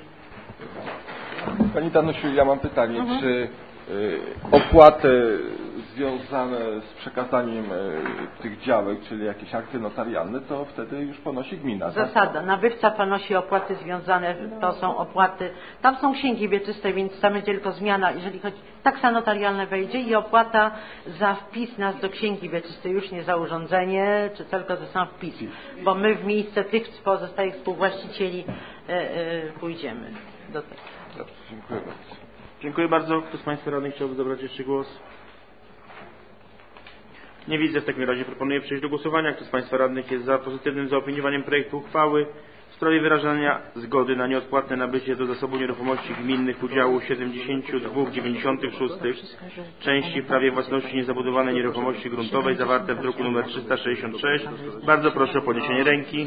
Pani Danusiu, ja mam pytanie, mhm. czy y, opłaty związane z przekazaniem y, tych działek, czyli jakieś akty notarialne, to wtedy już ponosi gmina? Zasada. Tak? Nabywca ponosi opłaty związane, to są opłaty, tam są księgi wieczyste, więc tam będzie tylko zmiana, jeżeli chodzi, taksa notarialna wejdzie i opłata za wpis nas do księgi wieczystej, już nie za urządzenie, czy tylko za sam wpis, bo my w miejsce tych pozostałych współwłaścicieli y, y, pójdziemy do tego. Dobrze, dziękuję bardzo. Dziękuję bardzo. Kto z Państwa radnych chciałby zabrać jeszcze głos? Nie widzę. W takim razie proponuję przejść do głosowania. Kto z Państwa radnych jest za pozytywnym zaopiniowaniem projektu uchwały w sprawie wyrażania zgody na nieodpłatne nabycie do zasobu nieruchomości gminnych udziału siedemdziesiąt dwa dziewięćdziesiąt sześć części w prawie własności niezabudowanej nieruchomości gruntowej zawarte w druku nr trzysta sześćdziesiąt sześć. Bardzo proszę o podniesienie ręki.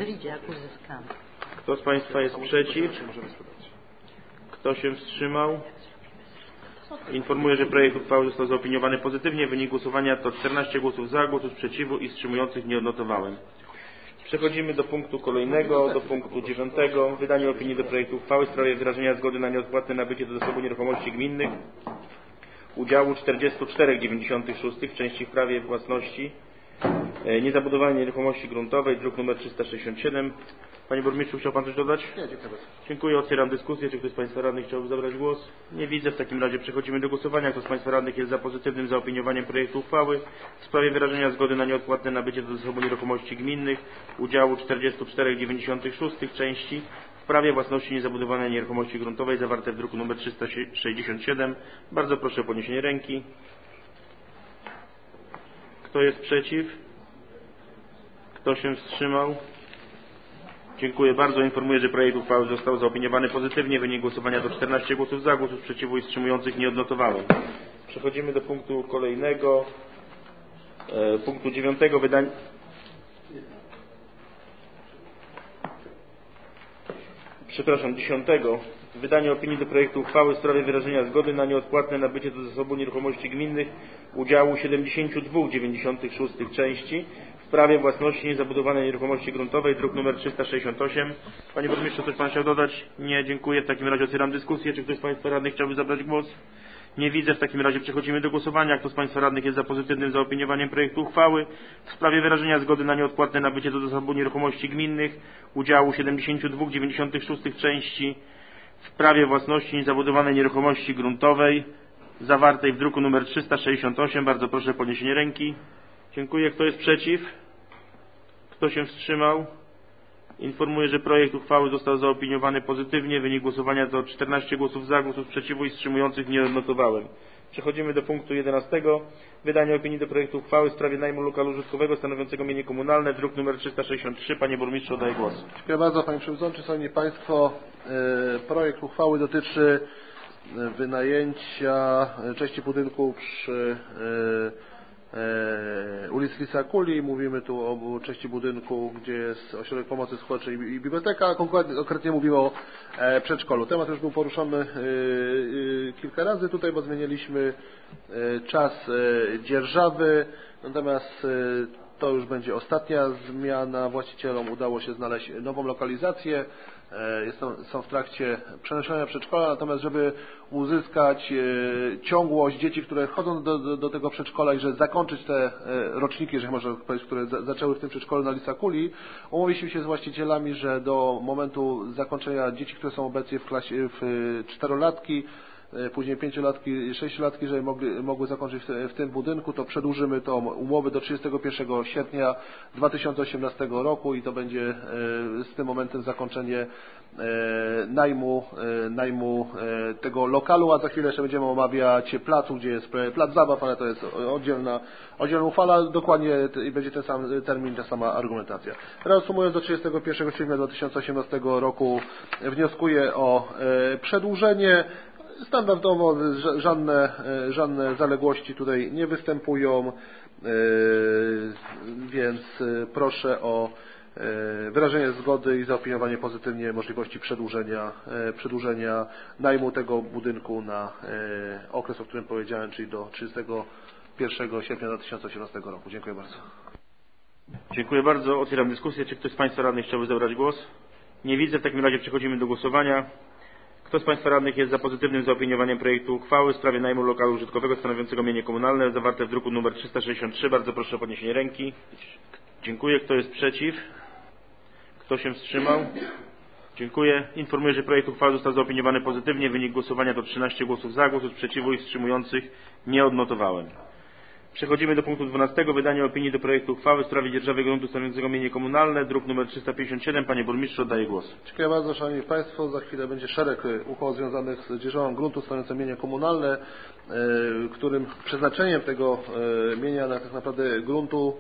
Kto z Państwa jest przeciw? Kto się wstrzymał? Informuję, że projekt uchwały został zaopiniowany pozytywnie. Wynik głosowania to czternaście głosów za, głosów sprzeciwu i wstrzymujących nie odnotowałem. Przechodzimy do punktu kolejnego, do punktu dziewiątego. Wydanie opinii do projektu uchwały w sprawie wyrażenia zgody na nieodpłatne nabycie do zasobu nieruchomości gminnych udziału czterdzieści cztery dziewięćdziesiąt sześć w części w prawie własności niezabudowanej nieruchomości gruntowej, druk nr trzysta sześćdziesiąt siedem. Panie burmistrzu, chciał Pan coś dodać? Nie, dziękuję bardzo. Dziękuję. Otwieram dyskusję. Czy ktoś z Państwa radnych chciałby zabrać głos? Nie widzę. W takim razie przechodzimy do głosowania. Kto z Państwa radnych jest za pozytywnym zaopiniowaniem projektu uchwały w sprawie wyrażenia zgody na nieodpłatne nabycie do zasobu nieruchomości gminnych udziału czterdzieści cztery dziewięćdziesiąt sześć części w prawie własności niezabudowanej nieruchomości gruntowej zawarte w druku nr trzysta sześćdziesiąt siedem. Bardzo proszę o podniesienie ręki. Kto jest przeciw? Kto się wstrzymał? Dziękuję bardzo. Informuję, że projekt uchwały został zaopiniowany pozytywnie. Wynik głosowania to czternaście głosów za, głosów sprzeciwu i wstrzymujących nie odnotowałem. Przechodzimy do punktu kolejnego. E, punktu dziewiątego. Wydanie... Przepraszam, dziesiątego. Wydanie opinii do projektu uchwały w sprawie wyrażenia zgody na nieodpłatne nabycie do zasobu nieruchomości gminnych udziału siedemdziesiąt dwa dziewięćdziesiąt sześć części w prawie własności niezabudowanej nieruchomości gruntowej, druk nr trzysta sześćdziesiąt osiem. Panie burmistrzu, coś Pan chciał dodać? Nie, dziękuję. W takim razie otwieram dyskusję. Czy ktoś z Państwa radnych chciałby zabrać głos? Nie widzę. W takim razie przechodzimy do głosowania. Kto z Państwa radnych jest za pozytywnym zaopiniowaniem projektu uchwały w sprawie wyrażenia zgody na nieodpłatne nabycie do zasobu nieruchomości gminnych udziału siedemdziesiąt dwa dziewięćdziesiąt sześć części w prawie własności niezabudowanej nieruchomości gruntowej zawartej w druku nr trzysta sześćdziesiąt osiem. Bardzo proszę o podniesienie ręki. Dziękuję. Kto jest przeciw? Kto się wstrzymał? Informuję, że projekt uchwały został zaopiniowany pozytywnie. Wynik głosowania to czternaście głosów za, głosów sprzeciwu i wstrzymujących nie odnotowałem. Przechodzimy do punktu jedenastego. Wydanie opinii do projektu uchwały w sprawie najmu lokalu użytkowego stanowiącego mienie komunalne, druk nr trzysta sześćdziesiąt trzy. Panie burmistrzu, oddaję głos. Dziękuję bardzo, Panie Przewodniczący. Szanowni Państwo, projekt uchwały dotyczy wynajęcia części budynku przy ulicy Lisa Kuli. Mówimy tu o części budynku, gdzie jest ośrodek pomocy społecznej i biblioteka, a konkretnie mówimy o przedszkolu. Temat już był poruszony kilka razy tutaj, bo zmieniliśmy czas dzierżawy, natomiast to już będzie ostatnia zmiana. Właścicielom udało się znaleźć nową lokalizację. Jest, są w trakcie przenoszenia przedszkola, natomiast żeby uzyskać ciągłość dzieci, które chodzą do, do, do tego przedszkola i żeby zakończyć te roczniki, jeżeli można powiedzieć, które za, zaczęły w tym przedszkolu na Lisa Kuli, umówiliśmy się z właścicielami, że do momentu zakończenia dzieci, które są obecnie w klasie w czterolatki, później pięciolatki, sześciolatki, żeby mogli, mogły zakończyć w, w tym budynku, to przedłużymy tą umowę do trzydziestego pierwszego sierpnia dwa tysiące osiemnastego roku i to będzie z tym momentem zakończenie najmu, najmu tego lokalu, a za chwilę jeszcze będziemy omawiać placu, gdzie jest plac zabaw, ale to jest oddzielna, oddzielna uchwała, dokładnie i będzie ten sam termin, ta sama argumentacja. Reasumując, do trzydziestego pierwszego sierpnia dwa tysiące osiemnastego roku wnioskuję o przedłużenie. Standardowo żadne, żadne zaległości tutaj nie występują, więc proszę o wyrażenie zgody i zaopiniowanie pozytywnie możliwości przedłużenia, przedłużenia najmu tego budynku na okres, o którym powiedziałem, czyli do trzydziestego pierwszego sierpnia dwa tysiące osiemnastego roku. Dziękuję bardzo. Dziękuję bardzo. Otwieram dyskusję. Czy ktoś z Państwa radnych chciałby zabrać głos? Nie widzę. W takim razie przechodzimy do głosowania. Kto z Państwa radnych jest za pozytywnym zaopiniowaniem projektu uchwały w sprawie najmu lokalu użytkowego stanowiącego mienie komunalne zawarte w druku nr trzysta sześćdziesiąt trzy? Bardzo proszę o podniesienie ręki. Dziękuję. Kto jest przeciw? Kto się wstrzymał? Dziękuję. Informuję, że projekt uchwały został zaopiniowany pozytywnie. Wynik głosowania to trzynaście głosów za, głosów sprzeciwu i wstrzymujących nie odnotowałem. Przechodzimy do punktu dwunastego. Wydanie opinii do projektu uchwały w sprawie dzierżawy gruntu stanowiącego mienie komunalne, druk nr trzysta pięćdziesiąt siedem. Panie burmistrzu, oddaję głos. Dziękuję bardzo, Szanowni Państwo. Za chwilę będzie szereg uchwał związanych z dzierżawą gruntu stanowiącego mienie komunalne, którym przeznaczeniem tego mienia, tak naprawdę gruntu,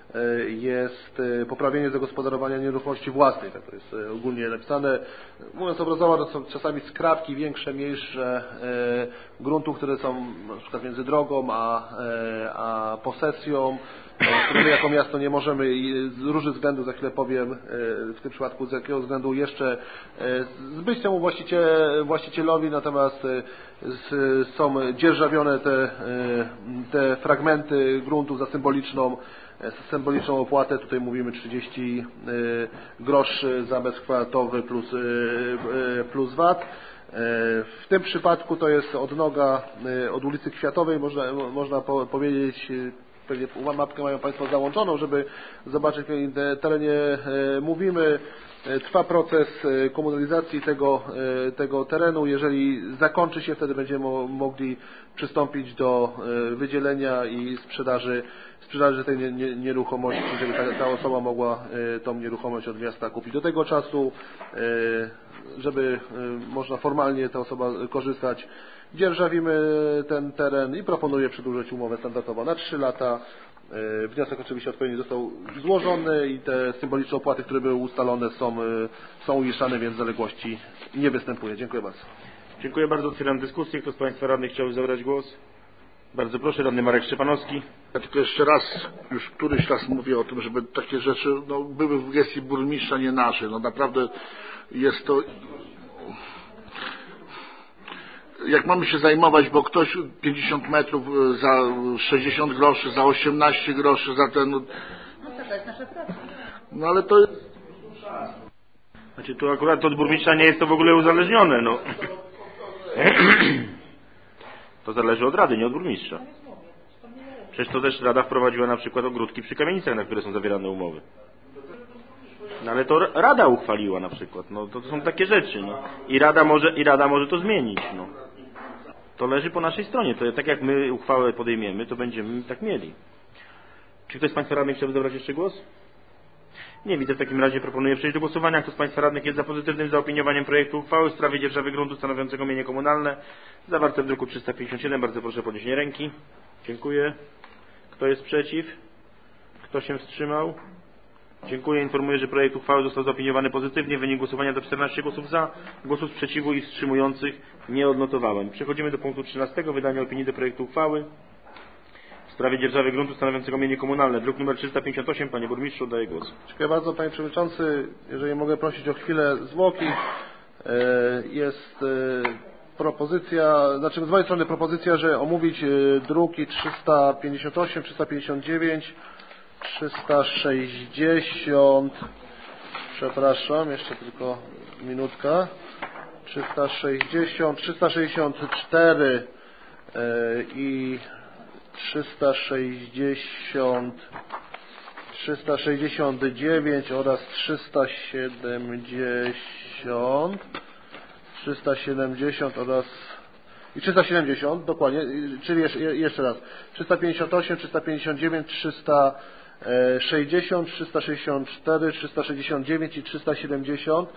jest poprawienie zagospodarowania nieruchomości własnej, tak to jest ogólnie napisane. Mówiąc obrazowo, to są czasami skrawki większe, mniejsze gruntów, które są na przykład między drogą a, a posesją, które my jako miasto nie możemy z różnych względów, za chwilę powiem w tym przypadku z jakiego względu jeszcze zbyć temu właściciel, właścicielowi, natomiast są dzierżawione te, te fragmenty gruntów za symboliczną symboliczną opłatę. Tutaj mówimy trzydzieści groszy za metr kwadratowy plus, plus V A T. W tym przypadku to jest odnoga od ulicy Kwiatowej, można, można powiedzieć, pewnie mapkę mają Państwo załączoną, żeby zobaczyć, w jakim terenie mówimy. Trwa proces komunalizacji tego, tego terenu. Jeżeli zakończy się, wtedy będziemy mogli przystąpić do wydzielenia i sprzedaży, sprzedaży tej nieruchomości, żeby ta, ta osoba mogła tą nieruchomość od miasta kupić. Do tego czasu, żeby można formalnie ta osoba korzystać, dzierżawimy ten teren i proponuję przedłużyć umowę standardową na trzy lata. Wniosek oczywiście odpowiednio został złożony i te symboliczne opłaty, które były ustalone, są, są uiszczane, więc zaległości nie występuje. Dziękuję bardzo. Dziękuję bardzo. Otwieram dyskusję. Kto z Państwa radnych chciałby zabrać głos? Bardzo proszę, radny Marek Szczepanowski. Ja tylko jeszcze raz, już któryś raz mówię o tym, żeby takie rzeczy no, były w gestii burmistrza, nie nasze. No naprawdę jest to... Jak mamy się zajmować, bo ktoś pięćdziesiąt metrów za sześćdziesiąt groszy, za osiemnaście groszy, za ten... No to jest nasza praca. No ale to jest... Znaczy tu akurat od burmistrza nie jest to w ogóle uzależnione, no. To zależy od rady, nie od burmistrza. Przecież to też rada wprowadziła na przykład ogródki przy kamienicach, na które są zawierane umowy. No ale to rada uchwaliła na przykład, no to, to są takie rzeczy, no. I rada może, i rada może to zmienić, no. To leży po naszej stronie, to tak jak my uchwałę podejmiemy, to będziemy tak mieli. Czy ktoś z Państwa radnych chciałby zabrać jeszcze głos? Nie widzę, w takim razie proponuję przejść do głosowania. Kto z Państwa radnych jest za pozytywnym zaopiniowaniem projektu uchwały w sprawie dzierżawy gruntu stanowiącego mienie komunalne, zawarte w druku trzysta pięćdziesiąt siedem, bardzo proszę o podniesienie ręki. Dziękuję. Kto jest przeciw? Kto się wstrzymał? Dziękuję. Informuję, że projekt uchwały został zaopiniowany pozytywnie. Wynik głosowania to czternaście głosów za, głosów sprzeciwu i wstrzymujących nie odnotowałem. Przechodzimy do punktu trzynastego. Wydanie opinii do projektu uchwały w sprawie dzierżawy gruntu stanowiącego mienie komunalne. Druk nr trzysta pięćdziesiąt osiem. Panie burmistrzu, oddaję głos. Dziękuję bardzo, Panie Przewodniczący. Jeżeli mogę prosić o chwilę zwłoki. Jest propozycja, znaczy z mojej strony propozycja, że omówić druki trzysta pięćdziesiąt osiem, trzysta pięćdziesiąt dziewięć, trzysta sześćdziesiąt, przepraszam, jeszcze tylko minutka, trzysta sześćdziesiąt, trzysta sześćdziesiąt cztery i trzysta sześćdziesiąt, trzysta sześćdziesiąt dziewięć oraz trzysta siedemdziesiąt, trzysta siedemdziesiąt oraz i trzysta siedemdziesiąt, dokładnie, czyli jeszcze, jeszcze raz, trzysta pięćdziesiąt osiem, trzysta pięćdziesiąt dziewięć, trzysta sześćdziesiąt, trzysta sześćdziesiąt cztery, trzysta sześćdziesiąt dziewięć i trzysta siedemdziesiąt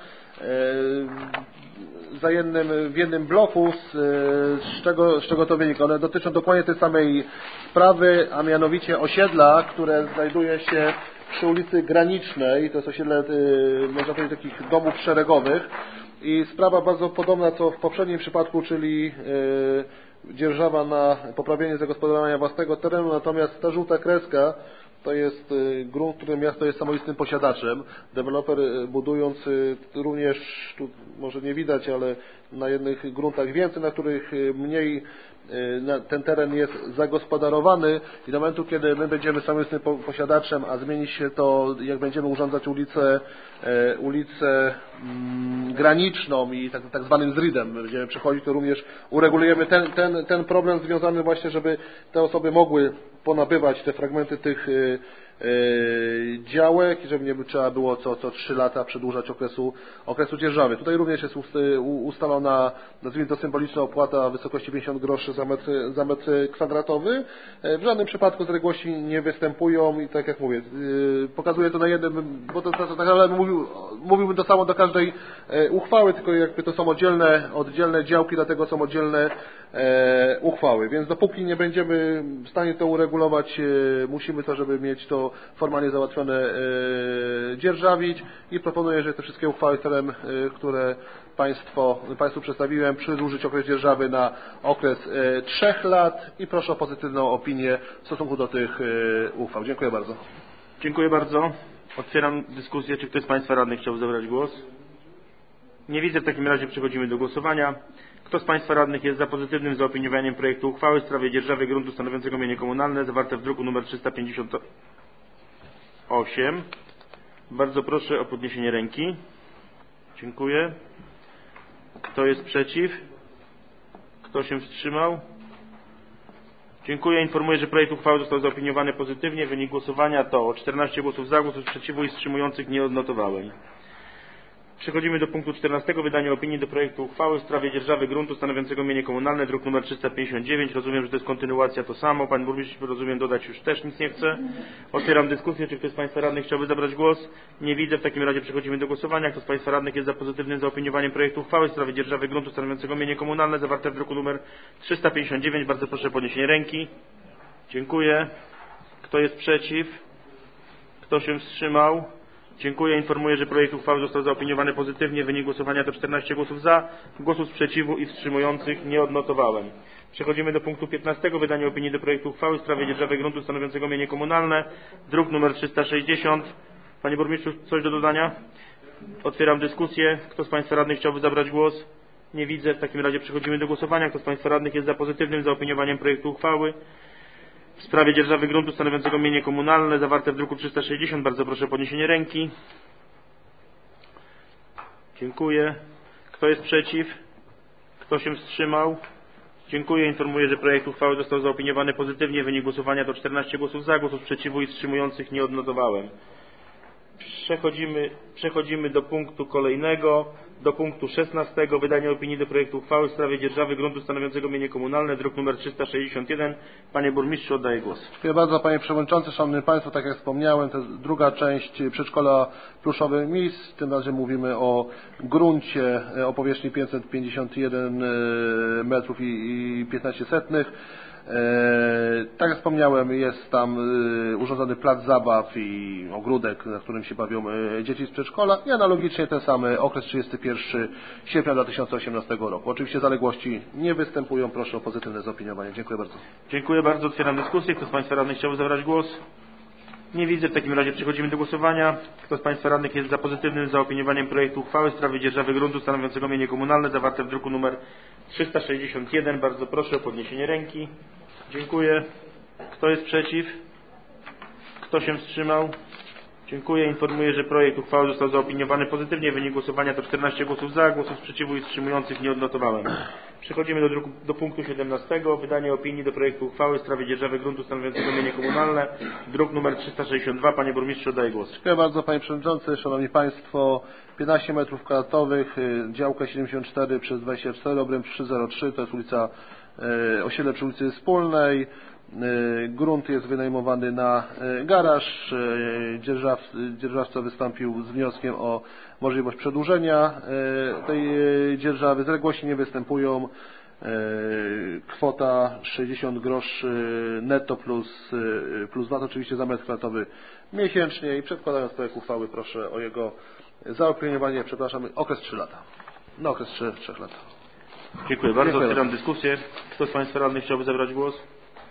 za jednym, w jednym bloku, z, z, czego, z czego to wynika. One dotyczą dokładnie tej samej sprawy, a mianowicie osiedla, które znajduje się przy ulicy Granicznej, to jest osiedle, można powiedzieć, takich domów szeregowych. I sprawa bardzo podobna co w poprzednim przypadku, czyli dzierżawa na poprawienie zagospodarowania własnego terenu, natomiast ta żółta kreska to jest grunt, którym miasto jest samoistnym posiadaczem. Deweloper budując również, tu może nie widać, ale na jednych gruntach więcej, na których mniej ten teren jest zagospodarowany i do momentu, kiedy my będziemy samoistnym posiadaczem, a zmieni się to, jak będziemy urządzać ulicę, ulicę graniczną i tak, tak zwanym zridem będziemy przechodzić, to również uregulujemy ten, ten, ten problem związany właśnie, żeby te osoby mogły ponabywać te fragmenty tych działek i żeby nie trzeba było co, co trzy lata przedłużać okresu, okresu dzierżawy. Tutaj również jest ustalona, nazwijmy to, symboliczna opłata w wysokości pięćdziesiąt groszy za metr, za metr kwadratowy. W żadnym przypadku zaległości nie występują i tak jak mówię, pokazuję to na jednym, bo to, to, to tak naprawdę mówił, mówiłbym to samo do każdej uchwały, tylko jakby to są oddzielne, oddzielne działki, dlatego są oddzielne uchwały. Więc dopóki nie będziemy w stanie to uregulować, musimy to, żeby mieć to to formalnie załatwione, dzierżawić i proponuję, że te wszystkie uchwały celem, które Państwo, Państwu przedstawiłem, przedłużyć okres dzierżawy na okres trzech lat i proszę o pozytywną opinię w stosunku do tych uchwał. Dziękuję bardzo. Dziękuję bardzo. Otwieram dyskusję. Czy ktoś z Państwa radnych chciałby zabrać głos? Nie widzę. W takim razie przechodzimy do głosowania. Kto z Państwa radnych jest za pozytywnym zaopiniowaniem projektu uchwały w sprawie dzierżawy gruntu stanowiącego mienie komunalne zawarte w druku nr trzysta pięćdziesiąt osiem? Bardzo proszę o podniesienie ręki. Dziękuję. Kto jest przeciw? Kto się wstrzymał? Dziękuję. Informuję, że projekt uchwały został zaopiniowany pozytywnie. Wynik głosowania to czternaście głosów za, głosów sprzeciwu i wstrzymujących nie odnotowałem. Przechodzimy do punktu czternastego. Wydanie opinii do projektu uchwały w sprawie dzierżawy gruntu stanowiącego mienie komunalne, druk nr trzysta pięćdziesiąt dziewięć. Rozumiem, że to jest kontynuacja to samo. Pan burmistrz, rozumiem, dodać już też nic nie chce. Otwieram dyskusję. Czy ktoś z Państwa radnych chciałby zabrać głos? Nie widzę. W takim razie przechodzimy do głosowania. Kto z Państwa radnych jest za pozytywnym zaopiniowaniem projektu uchwały w sprawie dzierżawy gruntu stanowiącego mienie komunalne zawarte w druku nr trzysta pięćdziesiąt dziewięć? Bardzo proszę o podniesienie ręki. Dziękuję. Kto jest przeciw? Kto się wstrzymał? Dziękuję. Informuję, że projekt uchwały został zaopiniowany pozytywnie. Wynik głosowania to czternaście głosów za, głosów sprzeciwu i wstrzymujących nie odnotowałem. Przechodzimy do punktu piętnastego. Wydanie opinii do projektu uchwały w sprawie dzierżawy gruntu stanowiącego mienie komunalne, druk nr trzysta sześćdziesiąt. Panie burmistrzu, coś do dodania? Otwieram dyskusję. Kto z Państwa radnych chciałby zabrać głos? Nie widzę. W takim razie przechodzimy do głosowania. Kto z Państwa radnych jest za pozytywnym zaopiniowaniem projektu uchwały w sprawie dzierżawy gruntu stanowiącego mienie komunalne zawarte w druku trzysta sześćdziesiąt? Bardzo proszę o podniesienie ręki. Dziękuję. Kto jest przeciw? Kto się wstrzymał? Dziękuję. Informuję, że projekt uchwały został zaopiniowany pozytywnie. Wynik głosowania to czternaście głosów za, głosów sprzeciwu i wstrzymujących nie odnotowałem. Przechodzimy, przechodzimy do punktu kolejnego, do punktu szesnastego. Wydanie opinii do projektu uchwały w sprawie dzierżawy gruntu stanowiącego mienie komunalne, druk nr trzysta sześćdziesiąt jeden. Panie burmistrzu, oddaję głos. Dziękuję bardzo, Panie Przewodniczący. Szanowni Państwo, tak jak wspomniałem, to jest druga część przedszkola Pluszowy Mis. Tym razem mówimy o gruncie o powierzchni pięćset pięćdziesiąt jeden metrów i piętnaście setnych. Tak jak wspomniałem, jest tam urządzony plac zabaw i ogródek, na którym się bawią dzieci z przedszkola i analogicznie ten sam okres trzydziestego pierwszego sierpnia dwa tysiące osiemnastego roku. Oczywiście zaległości nie występują. Proszę o pozytywne zaopiniowanie. Dziękuję bardzo. Dziękuję bardzo. Otwieram dyskusję. Kto z Państwa radnych chciałby zabrać głos? Nie widzę. W takim razie przechodzimy do głosowania. Kto z Państwa radnych jest za pozytywnym zaopiniowaniem projektu uchwały w sprawie dzierżawy gruntu stanowiącego mienie komunalne zawarte w druku nr trzysta sześćdziesiąt jeden? Bardzo proszę o podniesienie ręki. Dziękuję. Kto jest przeciw? Kto się wstrzymał? Dziękuję. Informuję, że projekt uchwały został zaopiniowany pozytywnie. Wynik głosowania to czternaście głosów za, głosów sprzeciwu i wstrzymujących nie odnotowałem. Przechodzimy do, druku, do punktu siedemnastego. Wydanie opinii do projektu uchwały w sprawie dzierżawy gruntu stanowiącego mienie komunalne, druk nr trzysta sześćdziesiąt dwa. Panie burmistrzu, oddaję głos. Dziękuję bardzo, Panie Przewodniczący. Szanowni Państwo, piętnaście metrów kwadratowych, działka siedemdziesiąt cztery przez dwadzieścia cztery, obręb trzysta trzy, to jest ulica osiedle przy ulicy Wspólnej. Grunt jest wynajmowany na garaż. Dzierżaw, dzierżawca wystąpił z wnioskiem o możliwość przedłużenia tej dzierżawy. Zaległości nie występują. Kwota sześćdziesiąt groszy netto plus, plus V A T oczywiście za metr kwadratowy miesięcznie i przedkładając projekt uchwały proszę o jego zaopiniowanie, przepraszam, okres trzy lata. Na okres trzech lat. Dziękuję bardzo. Otwieram dyskusję. Kto z Państwa radnych chciałby zabrać głos?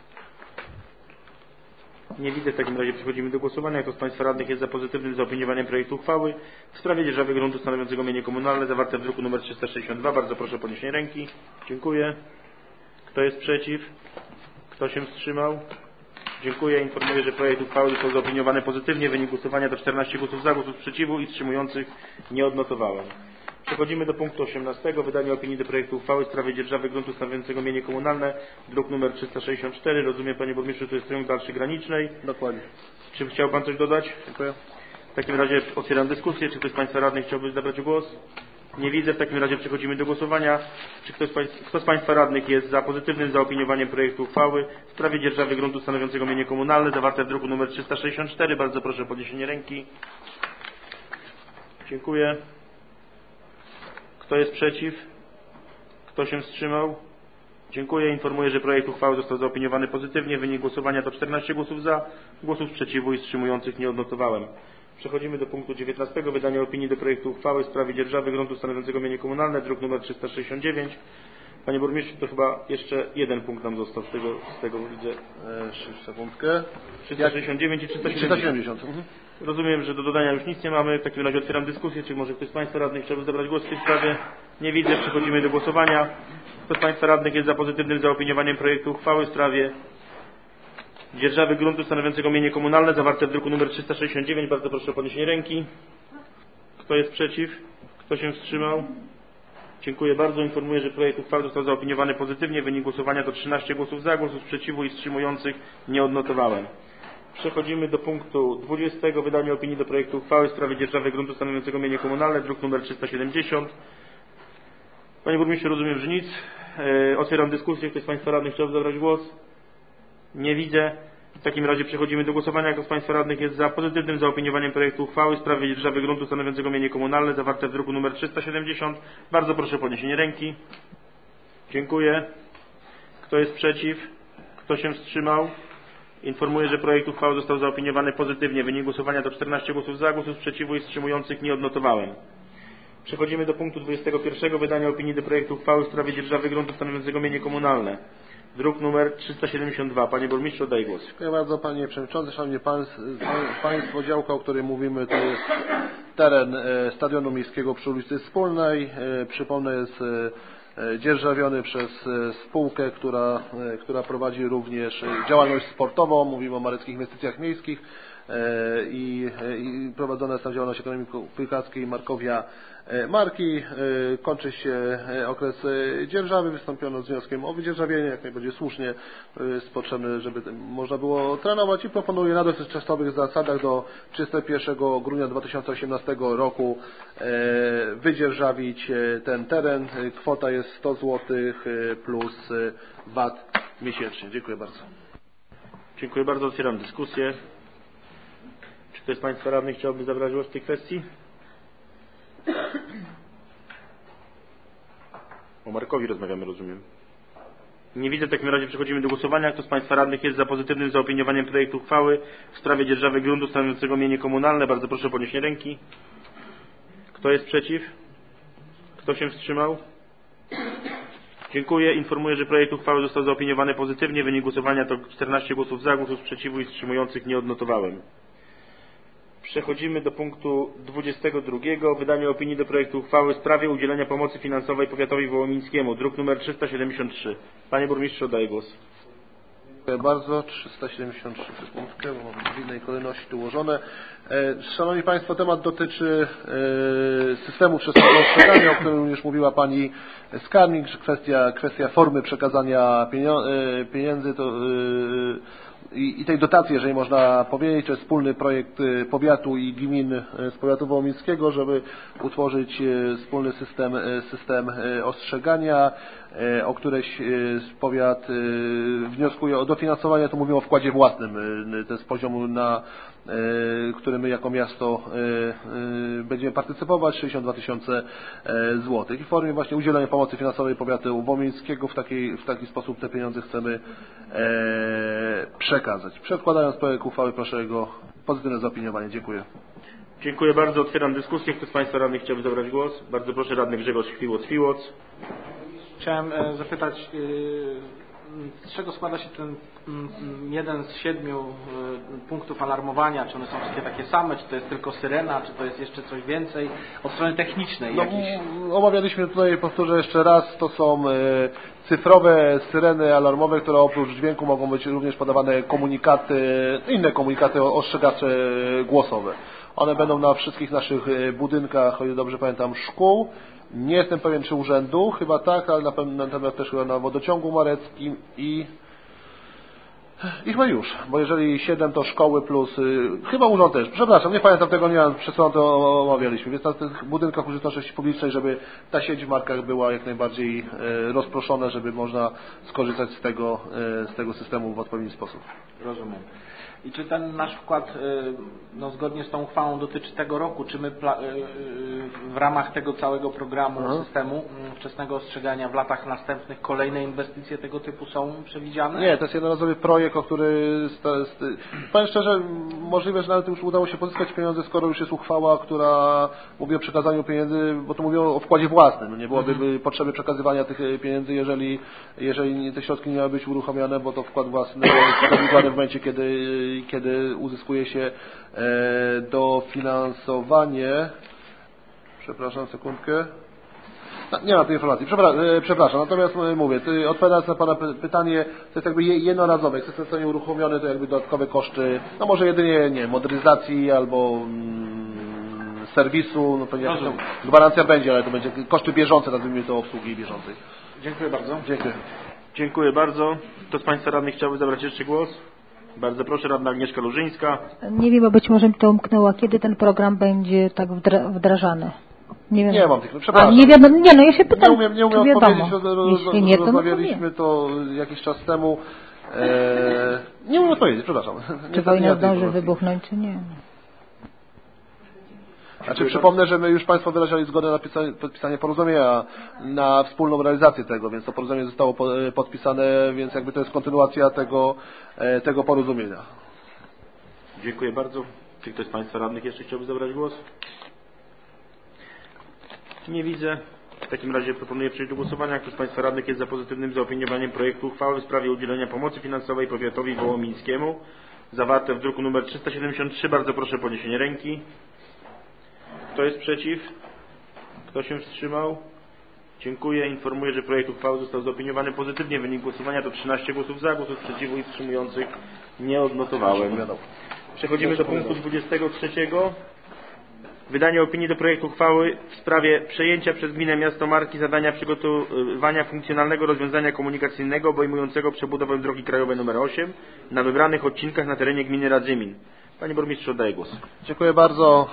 Nie widzę. W takim razie przechodzimy do głosowania. Kto z Państwa radnych jest za pozytywnym zaopiniowaniem projektu uchwały w sprawie dzierżawy gruntu stanowiącego mienie komunalne zawarte w druku nr trzysta sześćdziesiąt dwa? Bardzo proszę o podniesienie ręki. Dziękuję. Kto jest przeciw? Kto się wstrzymał? Dziękuję. Informuję, że projekt uchwały został zaopiniowany pozytywnie. Wynik głosowania to czternaście głosów za, głosów sprzeciwu i wstrzymujących nie odnotowałem. Przechodzimy do punktu osiemnastego. Wydanie opinii do projektu uchwały w sprawie dzierżawy gruntu stanowiącego mienie komunalne, druk nr trzysta sześćdziesiąt cztery. Rozumiem, Panie burmistrzu, to jest ciąg dalszy granicznej. Dokładnie. Czy chciał Pan coś dodać? Dziękuję. W takim razie otwieram dyskusję. Czy ktoś z Państwa radnych chciałby zabrać głos? Nie widzę. W takim razie przechodzimy do głosowania. Czy ktoś z Państwa, kto z Państwa radnych jest za pozytywnym zaopiniowaniem projektu uchwały w sprawie dzierżawy gruntu stanowiącego mienie komunalne zawarte w druku nr trzysta sześćdziesiąt cztery? Bardzo proszę o podniesienie ręki. Dziękuję. Kto jest przeciw? Kto się wstrzymał? Dziękuję. Informuję, że projekt uchwały został zaopiniowany pozytywnie. Wynik głosowania to czternaście głosów za, głosów sprzeciwu i wstrzymujących nie odnotowałem. Przechodzimy do punktu dziewiętnastego. Wydanie opinii do projektu uchwały w sprawie dzierżawy gruntu stanowiącego mienie komunalne, druk nr trzysta sześćdziesiąt dziewięć. Panie burmistrzu, to chyba jeszcze jeden punkt nam został z tego, z tego widzę. E, sekundkę. trzysta sześćdziesiąt dziewięć i trzysta siedemdziesiąt. Mhm. Rozumiem, że do dodania już nic nie mamy. W takim razie otwieram dyskusję. Czy może ktoś z Państwa radnych chciałby zabrać głos w tej sprawie? Nie widzę. Przechodzimy do głosowania. Kto z Państwa radnych jest za pozytywnym zaopiniowaniem projektu uchwały w sprawie dzierżawy gruntu stanowiącego mienie komunalne zawarte w druku nr trzysta sześćdziesiąt dziewięć? Bardzo proszę o podniesienie ręki. Kto jest przeciw? Kto się wstrzymał? Dziękuję bardzo. Informuję, że projekt uchwały został zaopiniowany pozytywnie. Wynik głosowania to trzynaście głosów za, głosów sprzeciwu i wstrzymujących nie odnotowałem. Przechodzimy do punktu dwudziestego. Wydanie opinii do projektu uchwały w sprawie dzierżawy gruntu stanowiącego mienie komunalne, druk nr trzysta siedemdziesiąt. Panie burmistrzu, rozumiem, że nic. E, otwieram dyskusję. Ktoś z Państwa radnych chciałby zabrać głos? Nie widzę. W takim razie przechodzimy do głosowania. Kto z Państwa radnych jest za pozytywnym zaopiniowaniem projektu uchwały w sprawie dzierżawy gruntu stanowiącego mienie komunalne zawarte w druku nr trzysta siedemdziesiąt? Bardzo proszę o podniesienie ręki. Dziękuję. Kto jest przeciw? Kto się wstrzymał? Informuję, że projekt uchwały został zaopiniowany pozytywnie. Wynik głosowania to czternaście głosów za, głosów sprzeciwu i wstrzymujących nie odnotowałem. Przechodzimy do punktu dwudziestego pierwszego. Wydania opinii do projektu uchwały w sprawie dzierżawy gruntu stanowiącego mienie komunalne. Druk numer trzysta siedemdziesiąt dwa. Panie burmistrzu, oddaję głos. Dziękuję bardzo, panie przewodniczący. Szanowni państwo, działka, o której mówimy, to jest teren stadionu miejskiego przy ulicy Wspólnej. Przypomnę, jest dzierżawiony przez spółkę, która, która prowadzi również działalność sportową. Mówimy o Mareckich Inwestycjach Miejskich i, i prowadzona jest tam działalność ekonomiko-piłkarskiej Markowia Marki. Kończy się okres dzierżawy. Wystąpiono z wnioskiem o wydzierżawienie, jak najbardziej słusznie. Jest potrzebne, żeby można było trenować i proponuję na dotychczasowych zasadach do trzydziestego pierwszego grudnia dwa tysiące osiemnastego roku wydzierżawić ten teren. Kwota jest sto złotych plus V A T miesięcznie. Dziękuję bardzo. Dziękuję bardzo. Otwieram dyskusję. Czy ktoś z Państwa radnych chciałby zabrać głos w tej kwestii? O Markowi rozmawiamy, rozumiem. Nie widzę. W takim razie przechodzimy do głosowania. Kto z Państwa radnych jest za pozytywnym zaopiniowaniem projektu uchwały w sprawie dzierżawy gruntu stanowiącego mienie komunalne? Bardzo proszę o podniesienie ręki. Kto jest przeciw? Kto się wstrzymał? Dziękuję. Informuję, że projekt uchwały został zaopiniowany pozytywnie. Wynik głosowania to czternaście głosów za, głosów sprzeciwu i wstrzymujących nie odnotowałem. Przechodzimy do punktu dwudziestego drugiego. Wydanie opinii do projektu uchwały w sprawie udzielenia pomocy finansowej powiatowi wołomińskiemu. Druk nr trzysta siedemdziesiąt trzy. Panie burmistrzu, oddaję głos. Dziękuję bardzo. trzysta siedemdziesiąt trzy sekundkę, bo mam w innej kolejności tu ułożone. Szanowni Państwo, temat dotyczy systemu wczesnego ostrzegania, o którym już mówiła Pani Skarbnik, że kwestia, kwestia formy przekazania pieniędzy to I, i tej dotacji, jeżeli można powiedzieć, to jest wspólny projekt powiatu i gmin z powiatu wołomińskiego, żeby utworzyć wspólny system, system ostrzegania. O któreś powiat wnioskuje o dofinansowanie, to mówimy o wkładzie własnym, to jest poziomu, na który my jako miasto będziemy partycypować, sześćdziesiąt dwa tysiące złotych. I w formie właśnie udzielenia pomocy finansowej powiatu wołomińskiego w taki, w taki sposób te pieniądze chcemy przekazać. Przedkładając projekt uchwały, proszę o jego pozytywne zaopiniowanie. Dziękuję. Dziękuję bardzo. Otwieram dyskusję. Kto z Państwa radnych chciałby zabrać głos? Bardzo proszę, radny Grzegorz Chwiłoc-Chwiłoc. Chciałem zapytać, z czego składa się ten jeden z siedmiu punktów alarmowania? Czy one są wszystkie takie same? Czy to jest tylko syrena? Czy to jest jeszcze coś więcej? Od strony technicznej no, jakiś... Omawialiśmy tutaj, powtórzę jeszcze raz, to są cyfrowe syreny alarmowe, które oprócz dźwięku mogą być również podawane komunikaty, inne komunikaty ostrzegawcze głosowe. One będą na wszystkich naszych budynkach, o ile dobrze pamiętam, szkół. Nie jestem pewien, czy urzędu, chyba tak, ale na pewno natomiast też chyba na wodociągu mareckim i I chyba już, bo jeżeli siedem to szkoły plus, y, chyba urząd też, przepraszam, nie pamiętam tego, nie mam, przed chwilą to omawialiśmy, więc na tych budynkach użyteczności publicznej, żeby ta sieć w Markach była jak najbardziej y, rozproszona, żeby można skorzystać z tego, y, z tego systemu w odpowiedni sposób. Rozumiem. I czy ten nasz wkład, no, zgodnie z tą uchwałą dotyczy tego roku, czy my w ramach tego całego programu Aha. systemu wczesnego ostrzegania w latach następnych kolejne inwestycje tego typu są przewidziane? Nie, to jest jednorazowy projekt, o który powiem szczerze, możliwe, że nawet już udało się pozyskać pieniądze, skoro już jest uchwała, która mówi o przekazaniu pieniędzy, bo tu mówię o wkładzie własnym. Nie byłoby mhm. potrzeby przekazywania tych pieniędzy, jeżeli, jeżeli te środki nie miały być uruchomione, bo to wkład własny jest przewidywany w momencie, kiedy kiedy uzyskuje się e, dofinansowanie. Przepraszam, sekundkę. No, nie mam tej informacji, Przepra e, przepraszam, natomiast e, mówię, ty, odpowiadając na Pana pytanie, to jest jakby jednorazowe, jak system zostanie uruchomiony, to jakby dodatkowe koszty, no może jedynie, nie modernizacji albo mm, serwisu, no pewnie jakaś tam gwarancja będzie, ale to będzie koszty bieżące, nazwijmy to, obsługi bieżącej. Dziękuję bardzo. Dziękuję. Dziękuję bardzo. Kto z Państwa radnych chciałby zabrać jeszcze głos? Bardzo proszę, radna Agnieszka Lużyńska. Nie wiem, bo być może mi to umknęło, kiedy ten program będzie tak wdra wdrażany. Nie, wiem. Nie mam tych, przepraszam. A, nie wiadomo, nie no, ja się pytam, Nie umiem, nie umiem czy odpowiedzieć, wiadomo. roz, Jeśli nie, to rozmawialiśmy no to jakiś czas temu. E, nie umiem odpowiedzieć, przepraszam. Czy wojna zdąży wybuchnąć, czy nie? Znaczy przypomnę, że my już Państwo wyrażali zgodę na pisanie, podpisanie porozumienia na wspólną realizację tego, więc to porozumienie zostało podpisane, więc jakby to jest kontynuacja tego, tego porozumienia. Dziękuję bardzo. Czy ktoś z Państwa radnych jeszcze chciałby zabrać głos? Nie widzę. W takim razie proponuję przejść do głosowania. Kto z Państwa radnych jest za pozytywnym zaopiniowaniem projektu uchwały w sprawie udzielenia pomocy finansowej powiatowi wołomińskiemu, zawarte w druku nr trzysta siedemdziesiąt trzy. Bardzo proszę o podniesienie ręki. Kto jest przeciw? Kto się wstrzymał? Dziękuję. Informuję, że projekt uchwały został zaopiniowany pozytywnie. Wynik głosowania to trzynaście głosów za, głosów przeciwu i wstrzymujących nie odnotowałem. Przechodzimy do punktu dwudziestego trzeciego. Wydanie opinii do projektu uchwały w sprawie przejęcia przez gminę Miasto Marki zadania przygotowania funkcjonalnego rozwiązania komunikacyjnego obejmującego przebudowę drogi krajowej nr osiem na wybranych odcinkach na terenie gminy Radzymin. Panie burmistrzu, oddaję głos. Dziękuję bardzo.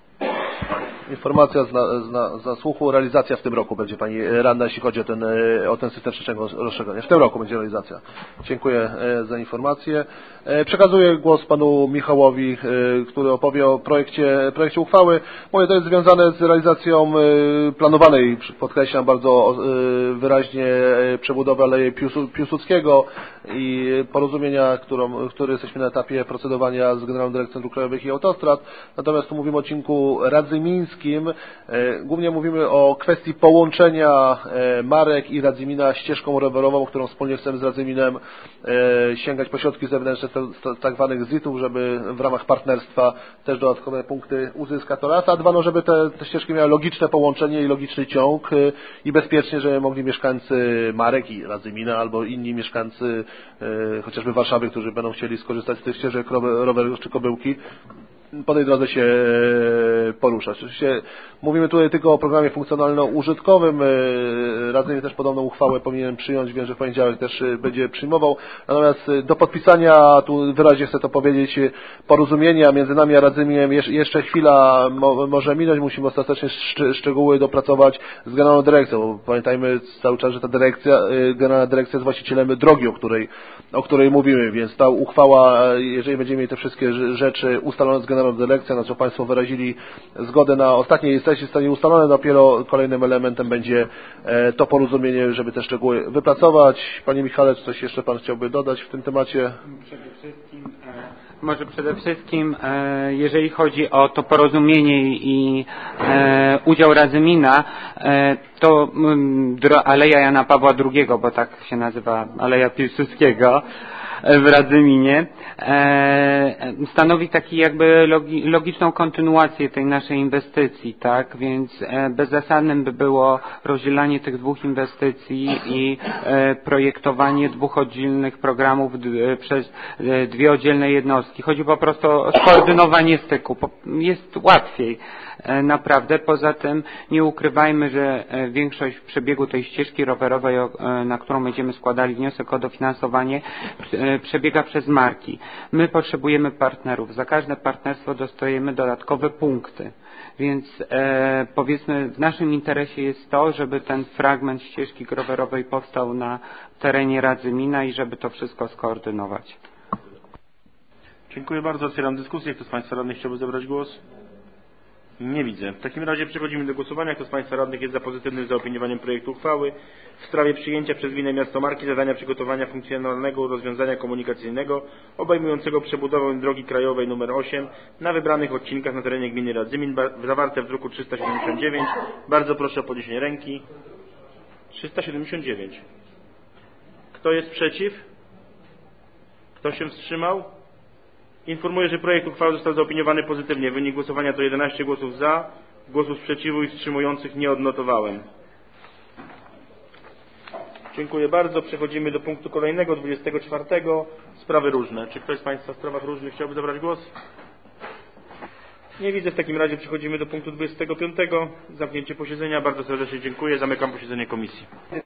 Informacja z, na, z, na, z nasłuchu. Realizacja w tym roku będzie Pani radna, jeśli chodzi o ten, o ten system wstecznego rozstrzygania. W tym roku będzie realizacja. Dziękuję za informację. Przekazuję głos Panu Michałowi, który opowie o projekcie, projekcie uchwały. Moje to jest związane z realizacją planowanej, podkreślam bardzo wyraźnie, przebudowy Aleje Piłsudskiego i porozumienia, którą, który jesteśmy na etapie procedowania z Generalną Dyrekcją Dróg Krajowych i Autostrad. Natomiast tu mówimy o odcinku radzymińskim. Głównie mówimy o kwestii połączenia Marek i Radzymina ścieżką rowerową, którą wspólnie chcemy z Radzyminem sięgać po środki zewnętrzne, tak zwanych zitów, żeby w ramach partnerstwa też dodatkowe punkty uzyskać. To raz, a dwa, no żeby te, te ścieżki miały logiczne połączenie i logiczny ciąg i bezpiecznie, żeby mogli mieszkańcy Marek i Radzymina albo inni mieszkańcy chociażby Warszawy, którzy będą chcieli skorzystać z tych ścieżek rowerowych czy kobyłki, po tej drodze się poruszać. Oczywiście mówimy tutaj tylko o programie funkcjonalno-użytkowym. Radzym też podobną uchwałę powinien przyjąć. Wiem, że w poniedziałek też będzie przyjmował. Natomiast do podpisania, tu wyraźnie chcę to powiedzieć, porozumienia między nami a Radzymiem jeszcze chwila może minąć. Musimy ostatecznie szczegóły dopracować z Generalną Dyrekcją. Bo pamiętajmy cały czas, że ta dyrekcja, Generalna Dyrekcja jest właścicielem drogi, o której, o której mówimy. Więc ta uchwała, jeżeli będziemy mieli te wszystkie rzeczy ustalone z Generalną Dyrekcją, na co Państwo wyrazili zgodę na ostatniej sesji, zostanie ustalone, dopiero kolejnym elementem będzie to porozumienie, żeby te szczegóły wypracować. Panie Michale, czy coś jeszcze Pan chciałby dodać w tym temacie? Przede wszystkim, może przede wszystkim, jeżeli chodzi o to porozumienie i udział Radzymina, to Aleja Jana Pawła drugiego, bo tak się nazywa Aleja Piłsudskiego w Radzyminie, stanowi taki jakby logiczną kontynuację tej naszej inwestycji, tak? Więc bezzasadnym by było rozdzielanie tych dwóch inwestycji i projektowanie dwóch oddzielnych programów przez dwie oddzielne jednostki. Chodzi po prostu o skoordynowanie styku. Jest łatwiej. Naprawdę. Poza tym nie ukrywajmy, że większość przebiegu tej ścieżki rowerowej, na którą będziemy składali wniosek o dofinansowanie, przebiega przez marki. My potrzebujemy partnerów. Za każde partnerstwo dostajemy dodatkowe punkty. Więc e, powiedzmy w naszym interesie jest to, żeby ten fragment ścieżki rowerowej powstał na terenie Radzymina i żeby to wszystko skoordynować. Dziękuję bardzo. Otwieram dyskusję. Kto z Państwa radnych chciałby zabrać głos? Nie widzę. W takim razie przechodzimy do głosowania. Kto z Państwa radnych jest za pozytywnym zaopiniowaniem projektu uchwały w sprawie przyjęcia przez Gminę Miasto Marki zadania przygotowania funkcjonalnego rozwiązania komunikacyjnego obejmującego przebudowę drogi krajowej nr osiem na wybranych odcinkach na terenie Gminy Radzymin, zawarte w druku trzysta siedemdziesiąt dziewięć. Bardzo proszę o podniesienie ręki. trzysta siedemdziesiąt dziewięć. Kto jest przeciw? Kto się wstrzymał? Informuję, że projekt uchwały został zaopiniowany pozytywnie. Wynik głosowania to jedenaście głosów za, głosów sprzeciwu i wstrzymujących nie odnotowałem. Dziękuję bardzo. Przechodzimy do punktu kolejnego, dwudziestego czwartego. Sprawy różne. Czy ktoś z Państwa w sprawach różnych chciałby zabrać głos? Nie widzę. W takim razie przechodzimy do punktu dwudziestego piątego. Zamknięcie posiedzenia. Bardzo serdecznie dziękuję. Zamykam posiedzenie komisji.